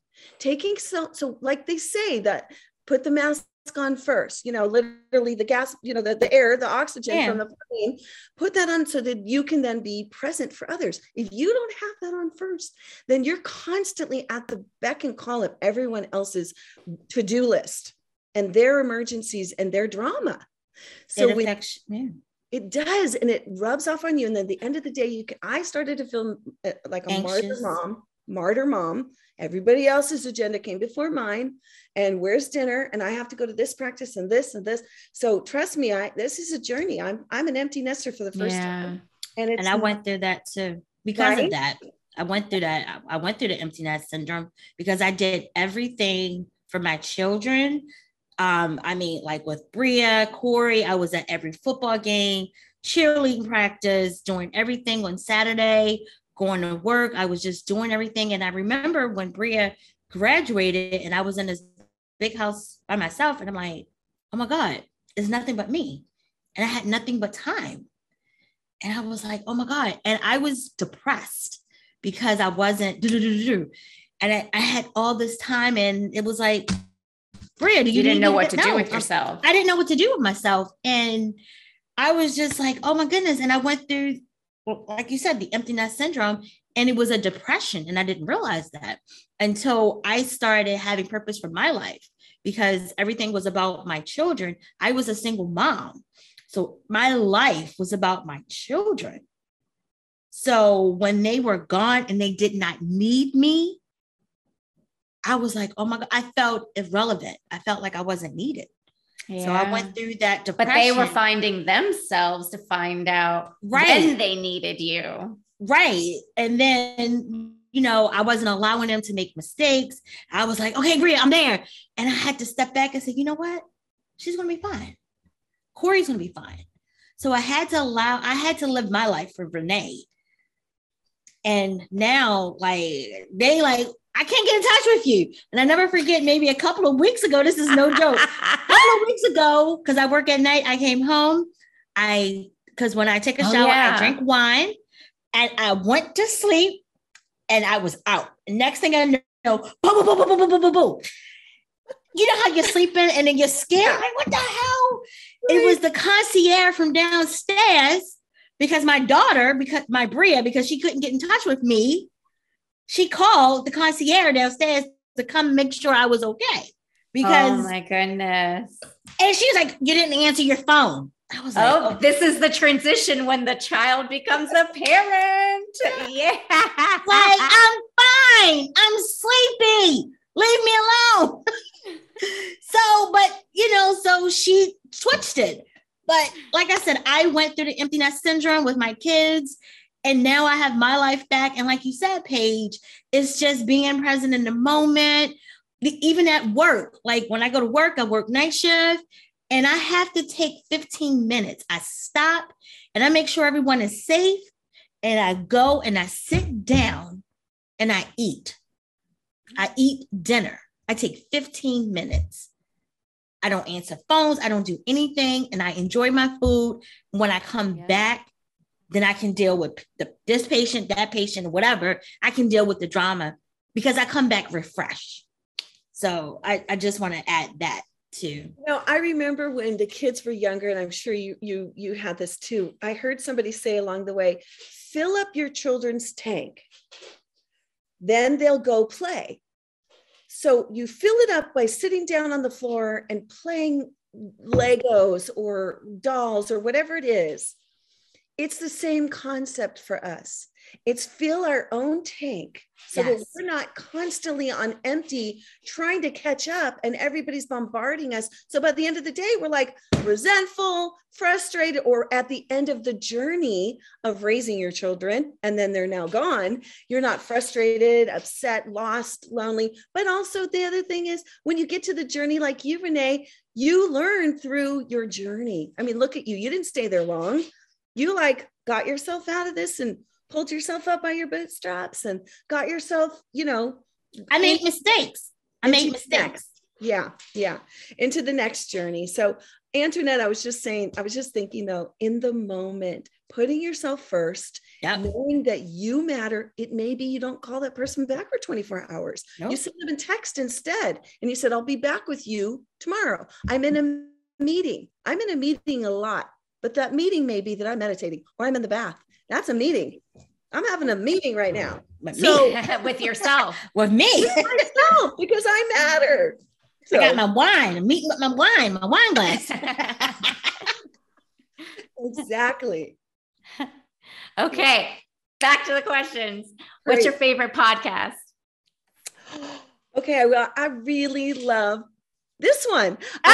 So like they say that put the mask on first, literally the gas, the air, the oxygen from the plane, put that on so that you can then be present for others. If you don't have that on first, then you're constantly at the beck and call of everyone else's to-do list and their emergencies and their drama. So it does, and it rubs off on you. And then at the end of the day, I started to feel like a anxious martyr mom. Everybody else's agenda came before mine, and where's dinner? And I have to go to this practice and this and this. So trust me, this is a journey. I'm an empty nester for the first time. And I went through that too because of that. I went through that. I went through the empty nest syndrome because I did everything for my children. Like with Bria, Corey, I was at every football game, cheerleading practice, doing everything on Saturday, going to work. I was just doing everything. And I remember when Bria graduated and I was in this big house by myself, and I'm like, oh my God, it's nothing but me. And I had nothing but time. And I was like, oh my God. And I was depressed because I wasn't, and I had all this time, and it was like, Bria, you didn't know what to do with yourself. I didn't know what to do with myself. And I was just like, oh my goodness. And I went through, like you said, the empty nest syndrome, and it was a depression. And I didn't realize that until I started having purpose for my life, because everything was about my children. I was a single mom. So my life was about my children. So when they were gone and they did not need me, I was like, oh my God, I felt irrelevant. I felt like I wasn't needed. Yeah. So I went through that depression. But they were finding themselves to find out when they needed you. Right. And then I wasn't allowing them to make mistakes. I was like, okay, Bria, I'm there. And I had to step back and say, you know what? She's going to be fine. Corey's going to be fine. So I had to live my life for Renee. And now, I can't get in touch with you. And I never forget, maybe a couple of weeks ago, this is no joke. A couple of weeks ago, because I work at night, I came home. Because when I take a shower, I drink wine, and I went to sleep, and I was out. Next thing I know, boom, boom, boom, boom, boom, boom, boom, boom. You know how you're sleeping and then you're scared? Like, what the hell? It was the concierge from downstairs because my Bria, because she couldn't get in touch with me, she called the concierge downstairs to come make sure I was okay. Because, oh my goodness. And she was like, you didn't answer your phone. I was like, this is the transition when the child becomes a parent. Yeah. Like, I'm fine. I'm sleepy. Leave me alone. So she switched it. But like I said, I went through the empty nest syndrome with my kids, and now I have my life back. And like you said, Paige, it's just being present in the moment. Even at work, like when I go to work, I work night shift, and I have to take 15 minutes. I stop and I make sure everyone is safe, and I go and I sit down and I eat. I eat dinner. I take 15 minutes. I don't answer phones. I don't do anything. And I enjoy my food. When I come back, then I can deal with this patient, that patient, whatever. I can deal with the drama because I come back refreshed. So I just want to add that too. I remember when the kids were younger, and I'm sure you had this too. I heard somebody say along the way, fill up your children's tank, then they'll go play. So you fill it up by sitting down on the floor and playing Legos or dolls or whatever it is. It's the same concept for us. It's fill our own tank so that we're not constantly on empty trying to catch up and everybody's bombarding us. So by the end of the day, we're like resentful, frustrated, or at the end of the journey of raising your children, and then they're now gone, you're not frustrated, upset, lost, lonely. But also the other thing is when you get to the journey like you, Renee, you learn through your journey. I mean, look at you. You didn't stay there long. You got yourself out of this and pulled yourself up by your bootstraps and got yourself, I made mistakes. Yeah. Into the next journey. So Antoinette, I was just thinking though, in the moment, putting yourself first, knowing that you matter. It may be you don't call that person back for 24 hours. Nope. You send them a text instead. And you said, I'll be back with you tomorrow. I'm in a meeting. I'm in a meeting a lot, but that meeting may be that I'm meditating or I'm in the bath. That's a meeting. I'm having a meeting right now. With yourself. With me. With myself, because I matter. So. I got my wine. I'm meeting with my wine glass. Exactly. Okay. Back to the questions. Great. What's your favorite podcast? Okay. Well, I really love this one.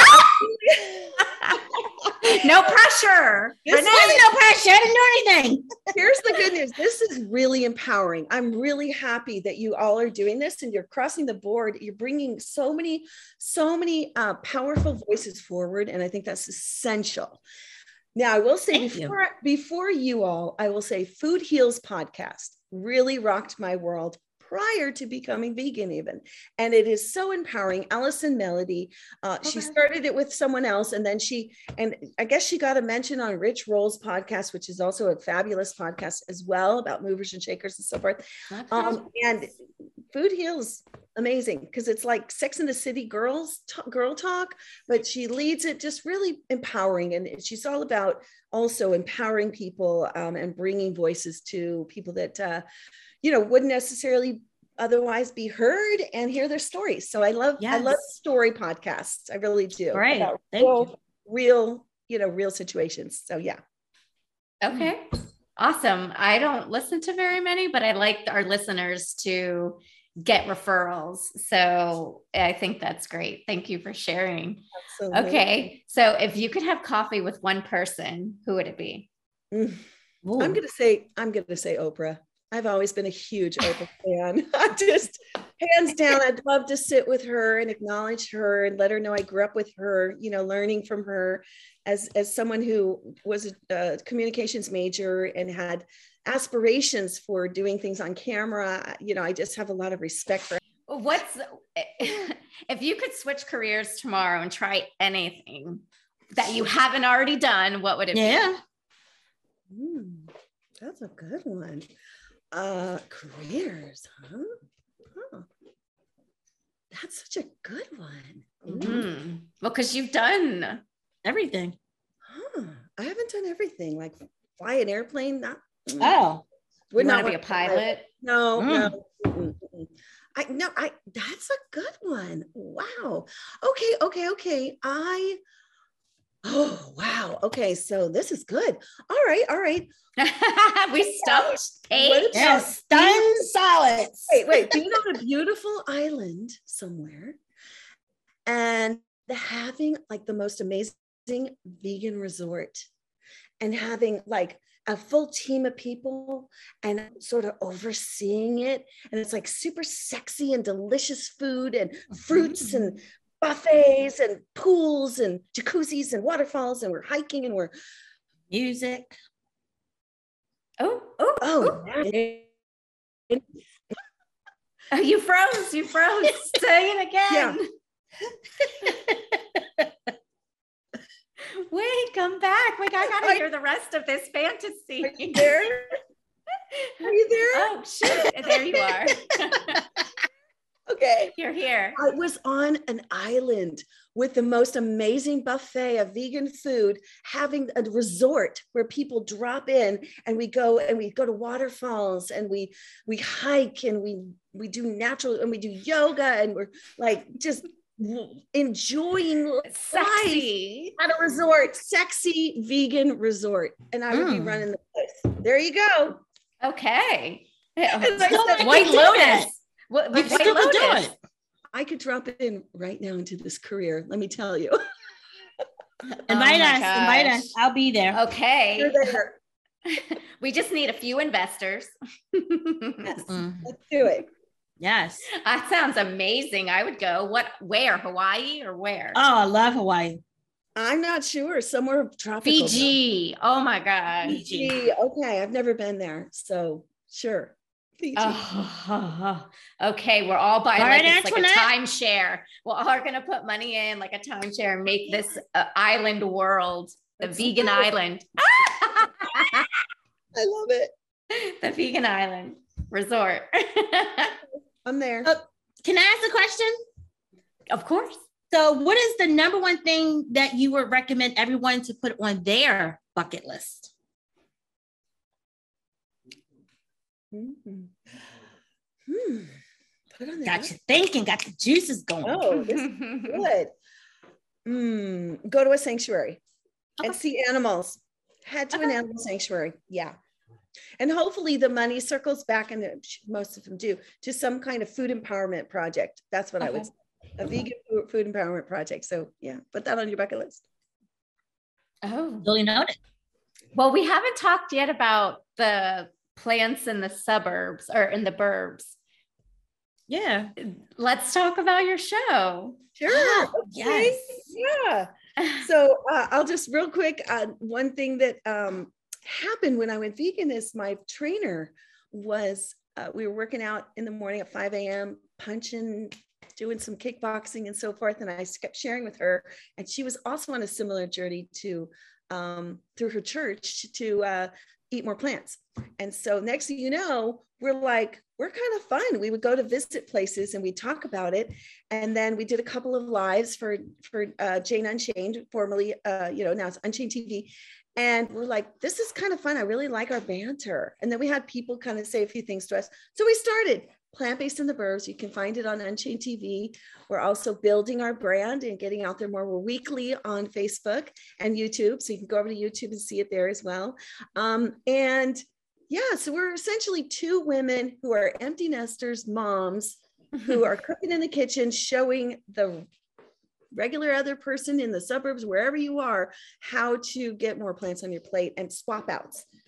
No pressure. This wasn't no pressure. I didn't know anything. Here's the good news. This is really empowering. I'm really happy that you all are doing this and you're crossing the board. You're bringing so many powerful voices forward. And I think that's essential. Now, I will say before you all, I will say Food Heals podcast really rocked my world prior to becoming vegan even. And it is so empowering. Allison Melody, she started it with someone else. And then I guess she got a mention on Rich Roll's podcast, which is also a fabulous podcast as well about movers and shakers and so forth. And Food Heals, amazing, because it's like Sex and the City girl talk, but she leads it just really empowering. And she's all about also empowering people and bringing voices to people that, wouldn't necessarily otherwise be heard and hear their stories. So I love story podcasts. I really do. Right. Real situations. So yeah. Okay. Awesome. I don't listen to very many, but I like our listeners to get referrals. So I think that's great. Thank you for sharing. Absolutely. Okay. So if you could have coffee with one person, who would it be? I'm going to say Oprah. I've always been a huge Oprah fan. I just, hands down, I'd love to sit with her and acknowledge her and let her know I grew up with her, you know, learning from her as someone who was a communications major and had aspirations for doing things on camera. You know, I just have a lot of respect for her. What's, if you could switch careers tomorrow and try anything that you haven't already done, what would it be? That's a good one. Careers, huh? That's such a good one. Well, because you've done everything. I haven't done everything, like fly an airplane. Not. Would not be a pilot. No. That's a good one. Wow. Okay. Oh, wow. Okay. So this is good. All right. We stumped Paige. Yes, stunned solids. Wait. Being on a beautiful island somewhere and having like the most amazing vegan resort and having like a full team of people and sort of overseeing it. And it's like super sexy and delicious food and fruits and buffets and pools and jacuzzis and waterfalls. And we're hiking and we're music. Oh. You froze. Say it again. Yeah. Wait, come back. Wait, I gotta hear the rest of this fantasy. Are you there? Oh, shoot. There you are. Okay. You're here. I was on an island with the most amazing buffet of vegan food, having a resort where people drop in and we go to waterfalls and we hike and we do natural and we do yoga and we're like just enjoying sexy life at a resort, sexy vegan resort. And I would be running the place. There you go. Okay. White Lotus. White Lotus. I could drop in right now into this career. Let me tell you. Invite us. I'll be there. Okay. You're there. We just need a few investors. Yes. Let's do it. Yes. That sounds amazing. I would go. Where? Hawaii or where? Oh, I love Hawaii. I'm not sure. Somewhere tropical. Fiji. Oh my God. Fiji. Okay. I've never been there. So sure. Fiji. Okay. We're all buying like a timeshare. We're all going to put money in like a timeshare and make this island world, the vegan island. I love it. The vegan island resort. I'm there. Can I ask a question? Of course. So what is the number one thing that you would recommend everyone to put on their bucket list? Got you thinking, got the juices going. Oh, this is good. Go to a sanctuary and see animals. Head to an animal sanctuary. Yeah. And hopefully the money circles back, and most of them do, to some kind of food empowerment project. That's what I would say. A vegan food empowerment project. So yeah, put that on your bucket list. Oh, really noted. Well, we haven't talked yet about the plants in the suburbs or in the burbs. Yeah. Let's talk about your show. Sure. Okay. Yes. Yeah. So I'll just real quick, one thing that happened when I went vegan is my trainer was, we were working out in the morning at 5 a.m., punching, doing some kickboxing and so forth. And I kept sharing with her, and she was also on a similar journey to, through her church, to eat more plants. And so next thing you know, we're kind of fun. We would go to visit places and we talk about it. And then we did a couple of lives for Jane Unchained, formerly, now it's Unchained TV. And we're like, this is kind of fun. I really like our banter. And then we had people kind of say a few things to us. So we started Plant-Based in the Burbs. You can find it on Unchained TV. We're also building our brand and getting out there more. We're weekly on Facebook and YouTube. So you can go over to YouTube and see it there as well. And yeah, so we're essentially two women who are empty nesters, moms, who are cooking in the kitchen, showing the regular other person in the suburbs, wherever you are, how to get more plants on your plate and swap outs.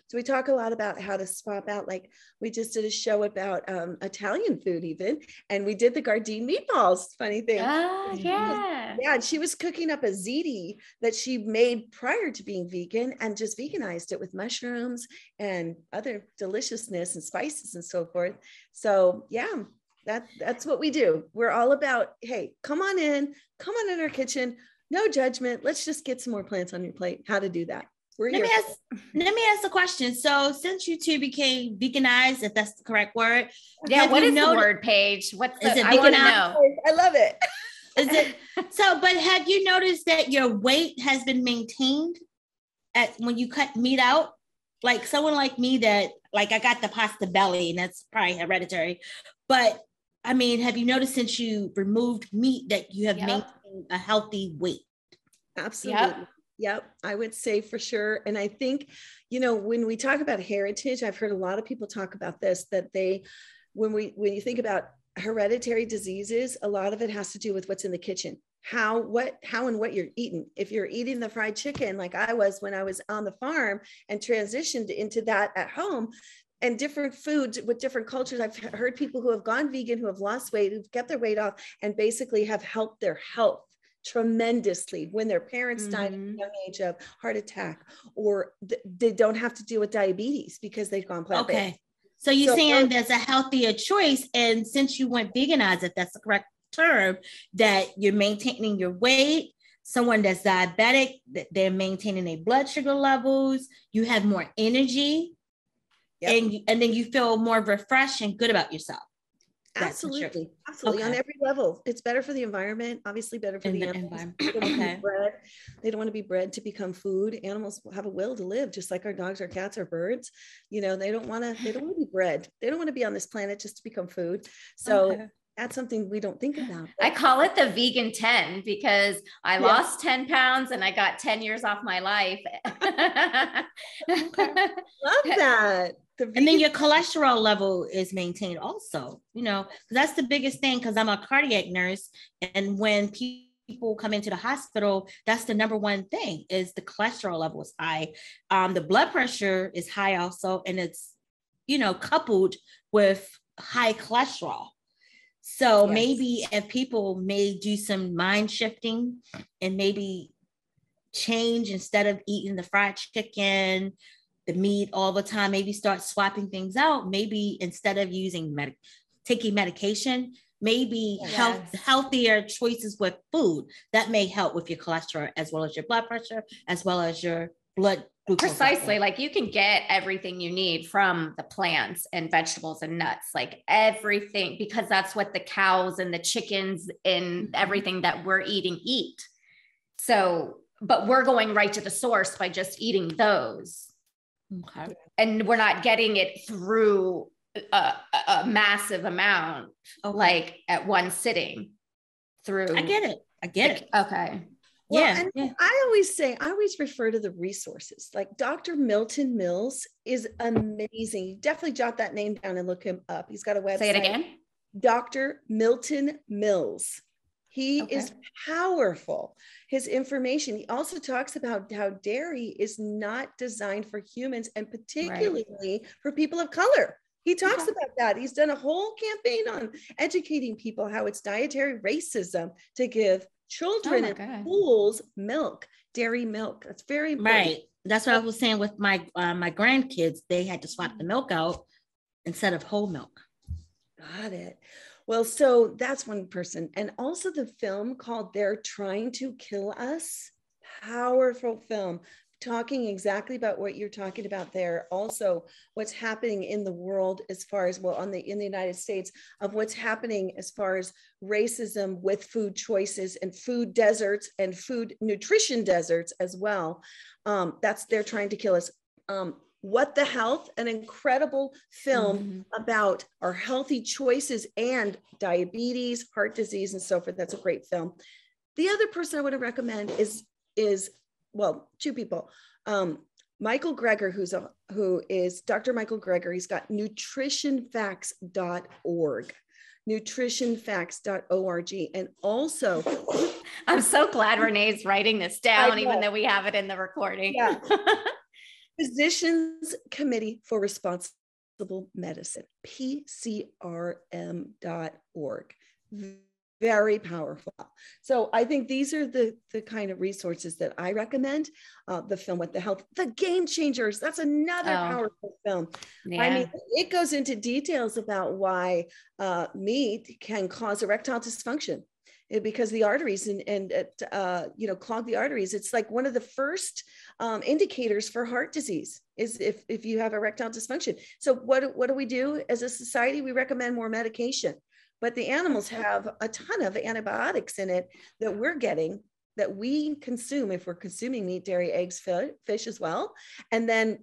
So we talk a lot about how to swap out. Like we just did a show about Italian food even, and we did the Gardein meatballs. Funny thing. Oh, yeah. Yeah, and she was cooking up a ziti that she made prior to being vegan and just veganized it with mushrooms and other deliciousness and spices and so forth. So yeah, that's what we do. We're all about, hey, come on in our kitchen. No judgment. Let's just get some more plants on your plate. How to do that. Let me ask a question. So since you two became veganized, if that's the correct word. Yeah, what is the word, Paige? What's the, I want to know. I love it. Is it so? But have you noticed that your weight has been maintained when you cut meat out? Like someone like me that, like I got the pasta belly, and that's probably hereditary. But I mean, have you noticed since you removed meat that you have maintained a healthy weight? Absolutely. Yep. I would say for sure. And I think, you know, when we talk about heritage, I've heard a lot of people talk about this, that when you think about hereditary diseases, a lot of it has to do with what's in the kitchen, how and what you're eating. If you're eating the fried chicken, like I was when I was on the farm and transitioned into that at home, and different foods with different cultures. I've heard people who have gone vegan, who have lost weight, who've kept their weight off, and basically have helped their health tremendously when their parents died at a young age of heart attack, or they don't have to deal with diabetes because they've gone plant-based. Okay. So you're saying there's a healthier choice. And since you went veganized, if that's the correct term, that you're maintaining your weight, someone that's diabetic, they're maintaining their blood sugar levels, you have more energy, and then you feel more refreshed and good about yourself. Absolutely. Absolutely. Okay. On every level. It's better for the environment, obviously better for the animals. They don't want to be bred to become food. Animals have a will to live, just like our dogs, our cats, our birds. You know, they don't want to be bred. They don't want to be on this planet just to become food. So that's something we don't think about. I call it the vegan 10 because I lost 10 pounds and I got 10 years off my life. Love that. And then your cholesterol level is maintained also, you know, that's the biggest thing, because I'm a cardiac nurse. And when people come into the hospital, that's the number one thing is the cholesterol level is high. The blood pressure is high also. And it's, you know, coupled with high cholesterol. So maybe if people may do some mind shifting and maybe change, instead of eating the fried chicken, the meat all the time, maybe start swapping things out. Maybe instead of taking medication, maybe healthier choices with food that may help with your cholesterol, as well as your blood pressure, as well as your blood glucose. Precisely. Like you can get everything you need from the plants and vegetables and nuts, like everything, because that's what the cows and the chickens and everything that we're eating eat. So, but we're going right to the source by just eating those. Okay. And we're not getting it through a massive amount, like at one sitting through. I get it. Okay. Well, I always refer to the resources. Like Dr. Milton Mills is amazing. Definitely jot that name down and look him up. He's got a website. Say it again. Dr. Milton Mills. He is powerful. His information. He also talks about how dairy is not designed for humans, and particularly for people of color. He talks about that. He's done a whole campaign on educating people how it's dietary racism to give children in schools milk, dairy milk. That's very important. Right. That's what I was saying with my grandkids. They had to swap the milk out instead of whole milk. Got it. Well, so that's one person. And also the film called They're Trying to Kill Us. Powerful film, talking exactly about what you're talking about there. Also, what's happening in the world as far as, in the United States, of what's happening as far as racism with food choices and food deserts and food nutrition deserts as well. They're Trying to Kill Us. What the Health, an incredible film about our healthy choices and diabetes, heart disease, and so forth. That's a great film. The other person I want to recommend is two people. Michael Greger, who is Dr. Michael Greger. He's got nutritionfacts.org. nutritionfacts.org. And also, I'm so glad Renee's writing this down, even though we have it in the recording. Yeah. Physicians Committee for Responsible Medicine, PCRM.org. Very powerful. So I think these are the kind of resources that I recommend. The film with the health, The Game Changers. That's another powerful film. Yeah. I mean, it goes into details about why meat can cause erectile dysfunction because the arteries and clog the arteries. It's like one of the first indicators for heart disease is if you have erectile dysfunction. So what do we do as a society? We recommend more medication. But the animals have a ton of antibiotics in it that we're getting, that we consume if we're consuming meat, dairy, eggs, fish as well. And then,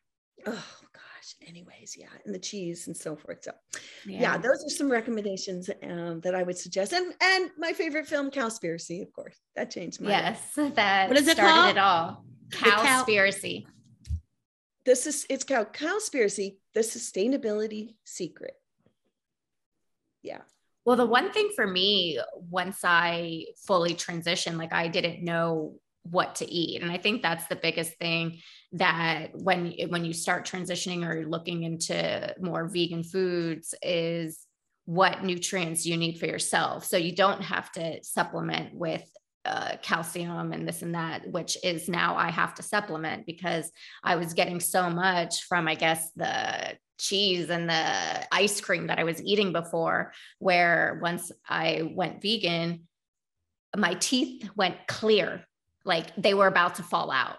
anyways, yeah, and the cheese and so forth. So yeah, those are some recommendations that I would suggest. And my favorite film, Cowspiracy, of course. That changed my life. That what is it started called? It all. Cowspiracy. It's called Cowspiracy, The Sustainability Secret. Yeah. Well, the one thing for me, once I fully transitioned, like I didn't know what to eat. And I think that's the biggest thing, that when you start transitioning or looking into more vegan foods, is what nutrients you need for yourself. So you don't have to supplement with calcium and this and that, which is now I have to supplement because I was getting so much from, I guess, the cheese and the ice cream that I was eating before, where once I went vegan, my teeth went clear, like they were about to fall out.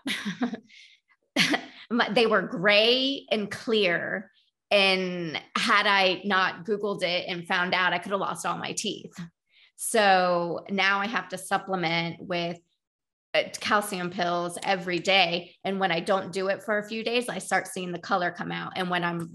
They were gray and clear. And had I not Googled it and found out, I could have lost all my teeth. So now I have to supplement with calcium pills every day. And when I don't do it for a few days, I start seeing the color come out. And when I'm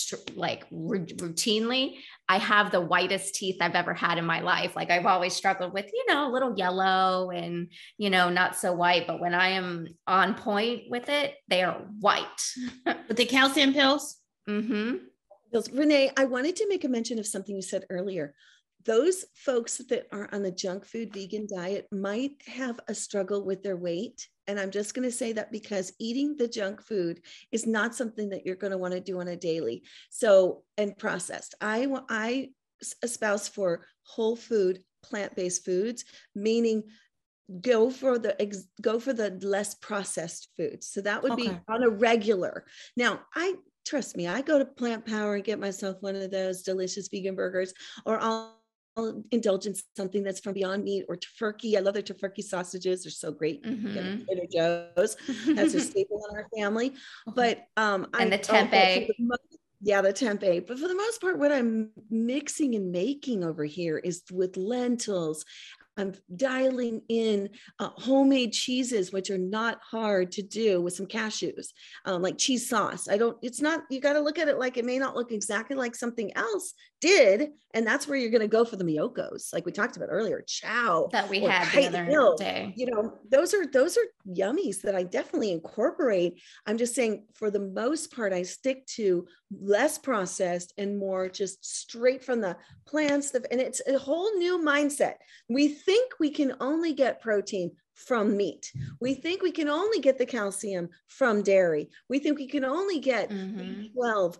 routinely, I have the whitest teeth I've ever had in my life. Like I've always struggled with, a little yellow and, not so white, but when I am on point with it, they are white. With the calcium pills? Mm-hmm. Renee, I wanted to make a mention of something you said earlier. Those folks that are on the junk food vegan diet might have a struggle with their weight. And I'm just going to say that because eating the junk food is not something that you're going to want to do on a daily. So, and processed. I espouse for whole food, plant-based foods, meaning go for the less processed foods. So that would be on a regular. Now, trust me, I go to Plant Power and get myself one of those delicious vegan burgers, or I'll indulge in something that's from Beyond Meat or Tofurkey. I love their Tofurkey sausages. They're so great. Mm-hmm. Trader Joe's. That's a staple in our family. But and the tempeh. The tempeh. But for the most part, what I'm mixing and making over here is with lentils. I'm dialing in homemade cheeses, which are not hard to do, with some cashews, like cheese sauce. You got to look at it like it may not look exactly like something else did. And that's where you're going to go for the Miyokos, like we talked about earlier, chow that we had the other day. Those are yummies that I definitely incorporate. I'm just saying, for the most part, I stick to less processed and more just straight from the plants. And it's a whole new mindset. We think we can only get protein from meat. We think we can only get the calcium from dairy. We think we can only get B12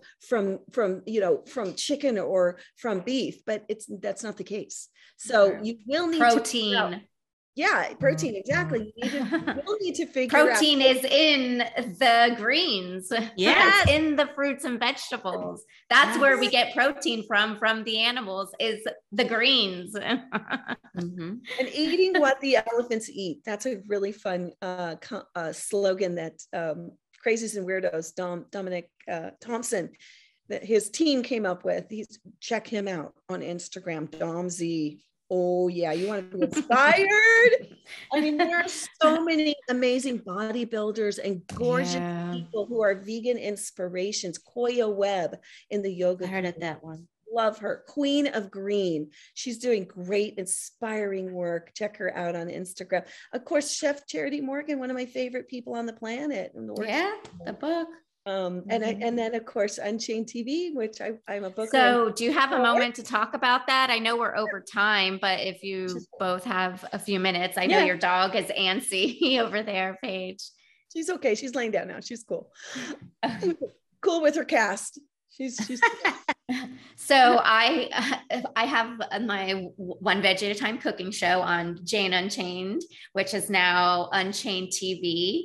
from chicken or from beef, but that's not the case. So you will need protein. Protein, exactly. You'll need to figure protein out. Is in the greens. Yes. It's in the fruits and vegetables. That's where we get protein from the animals, is the greens. And eating what the elephants eat. That's a really fun slogan that Crazies and Weirdos, Dominic Thompson, that his team came up with. Check him out on Instagram, DomZ. Oh yeah, you want to be inspired? I mean, there are so many amazing bodybuilders and gorgeous people who are vegan inspirations. Koya Webb in the yoga. I heard of that one. Love her. Queen of Green. She's doing great, inspiring work. Check her out on Instagram. Of course, Chef Charity Morgan, one of my favorite people on the planet. The book. And then of course Unchained TV, which I'm a book. So do you have a moment to talk about that? I know we're over time, but if you both have a few minutes, I know your dog is antsy over there, Paige. She's okay. She's laying down now. She's cool. Cool with her cast. She's So I have my One Veg at a Time cooking show on Jane Unchained, which is now Unchained TV.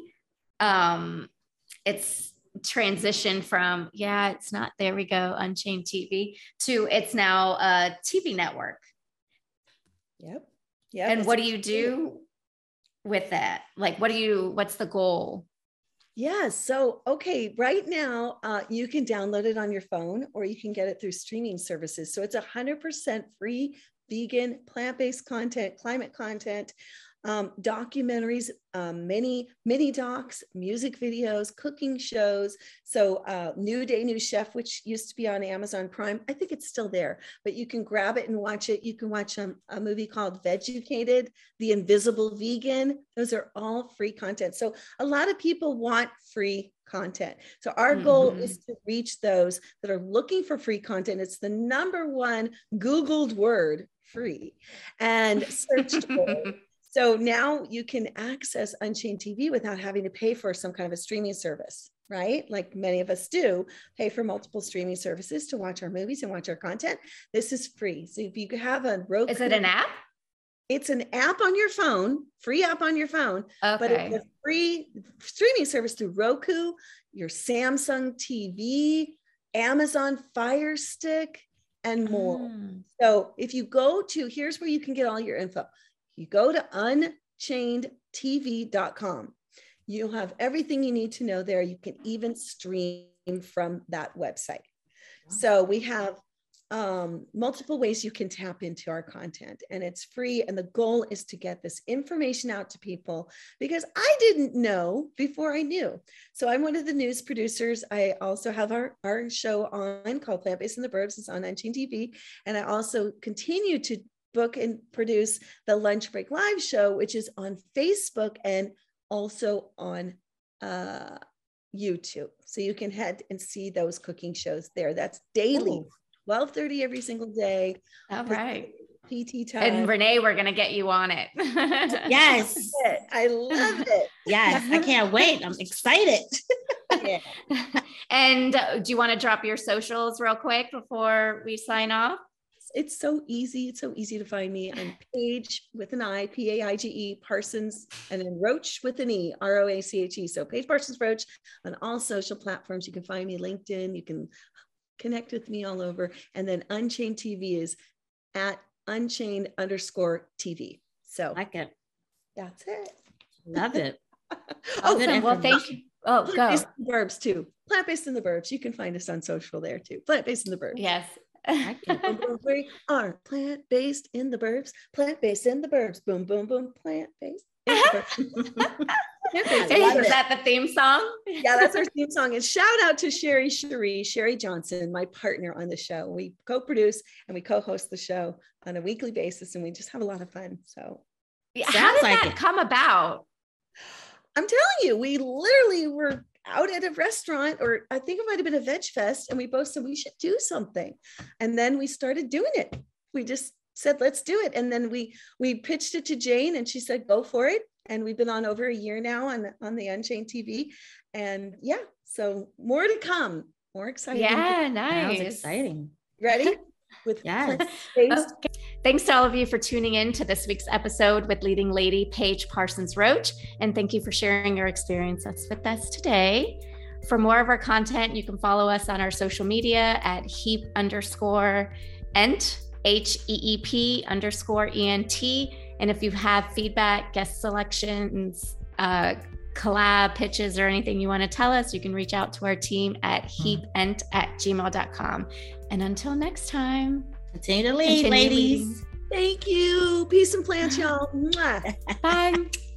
It's transitioned from, it's not, there we go, Unchained TV, to it's now a TV network. Yep. And what do you do with that? Like, what's the goal? Yeah. So, okay. Right now, you can download it on your phone or you can get it through streaming services. So it's 100% free, vegan, plant-based content, climate content, documentaries, mini docs, music videos, cooking shows. So New Day, New Chef, which used to be on Amazon Prime, I think it's still there, but you can grab it and watch it. You can watch a movie called Vegucated, The Invisible Vegan. Those are all free content. So a lot of people want free content. So our goal is to reach those that are looking for free content. It's the #1 Googled word, free, and searched for. So now you can access Unchained TV without having to pay for some kind of a streaming service, right? Like many of us do, pay for multiple streaming services to watch our movies and watch our content. This is free. So if you have a Roku. Is it an app? It's an app on your phone, free app on your phone, but it's a free streaming service through Roku, your Samsung TV, Amazon Fire Stick, and more. So if you go to, here's where you can get all your info. You go to unchainedtv.com. You'll have everything you need to know there. You can even stream from that website. So we have multiple ways you can tap into our content, and it's free. And the goal is to get this information out to people because I didn't know before I knew. So I'm one of the news producers. I also have our show on called Plant Based in the Burbs. It's on Unchained TV. And I also continue to book and produce the Lunch Break Live show, which is on Facebook and also on YouTube. So you can head and see those cooking shows there. That's daily, 12:30 every single day. All right. PT time. And Renee, we're going to get you on it. Yes. I love it. Yes. I can't wait. I'm excited. Yeah. And do you want to drop your socials real quick before we sign off? It's so easy. It's so easy to find me. I'm Paige with an I, Paige, Parsons, and then Roach with an E, Roache. So Paige Parsons Roach on all social platforms. You can find me LinkedIn. You can connect with me all over. And then Unchained TV is at Unchained_TV. So like it. That's it. Love it. Awesome. Well, thank you. Oh, go. Plant-based in the Burbs too. Plant-based in the Burbs. You can find us on social there too. Plant-based in the Burbs. Yes. We are plant-based in the burbs, plant-based in the burbs, boom, boom, boom, plant-based. Is that the theme song? Yeah, that's our theme song. And shout out to Sherry Johnson, my partner on the show. We co-produce and we co-host the show on a weekly basis, and we just have a lot of fun. So how did that come about? I'm telling you, we literally were out at a restaurant, or I think it might've been a Veg Fest, and we both said we should do something. And then we started doing it. We just said, let's do it. And then we pitched it to Jane and she said, go for it. And we've been on over a year now on the Unchained TV. And yeah, so more to come, more exciting. Yeah, nice. That was exciting. Ready? With plant-based. Okay. Thanks to all of you for tuning in to this week's episode with leading lady Paige Parsons Roach. And thank you for sharing your experiences with us today. For more of our content, you can follow us on our social media at heep_ent, HEEP_ENT. And if you have feedback, guest selections, collab pitches, or anything you want to tell us, you can reach out to our team at heepent@gmail.com. And until next time, continue to lead, ladies. Thank you. Peace and plants, y'all. Mwah. Bye.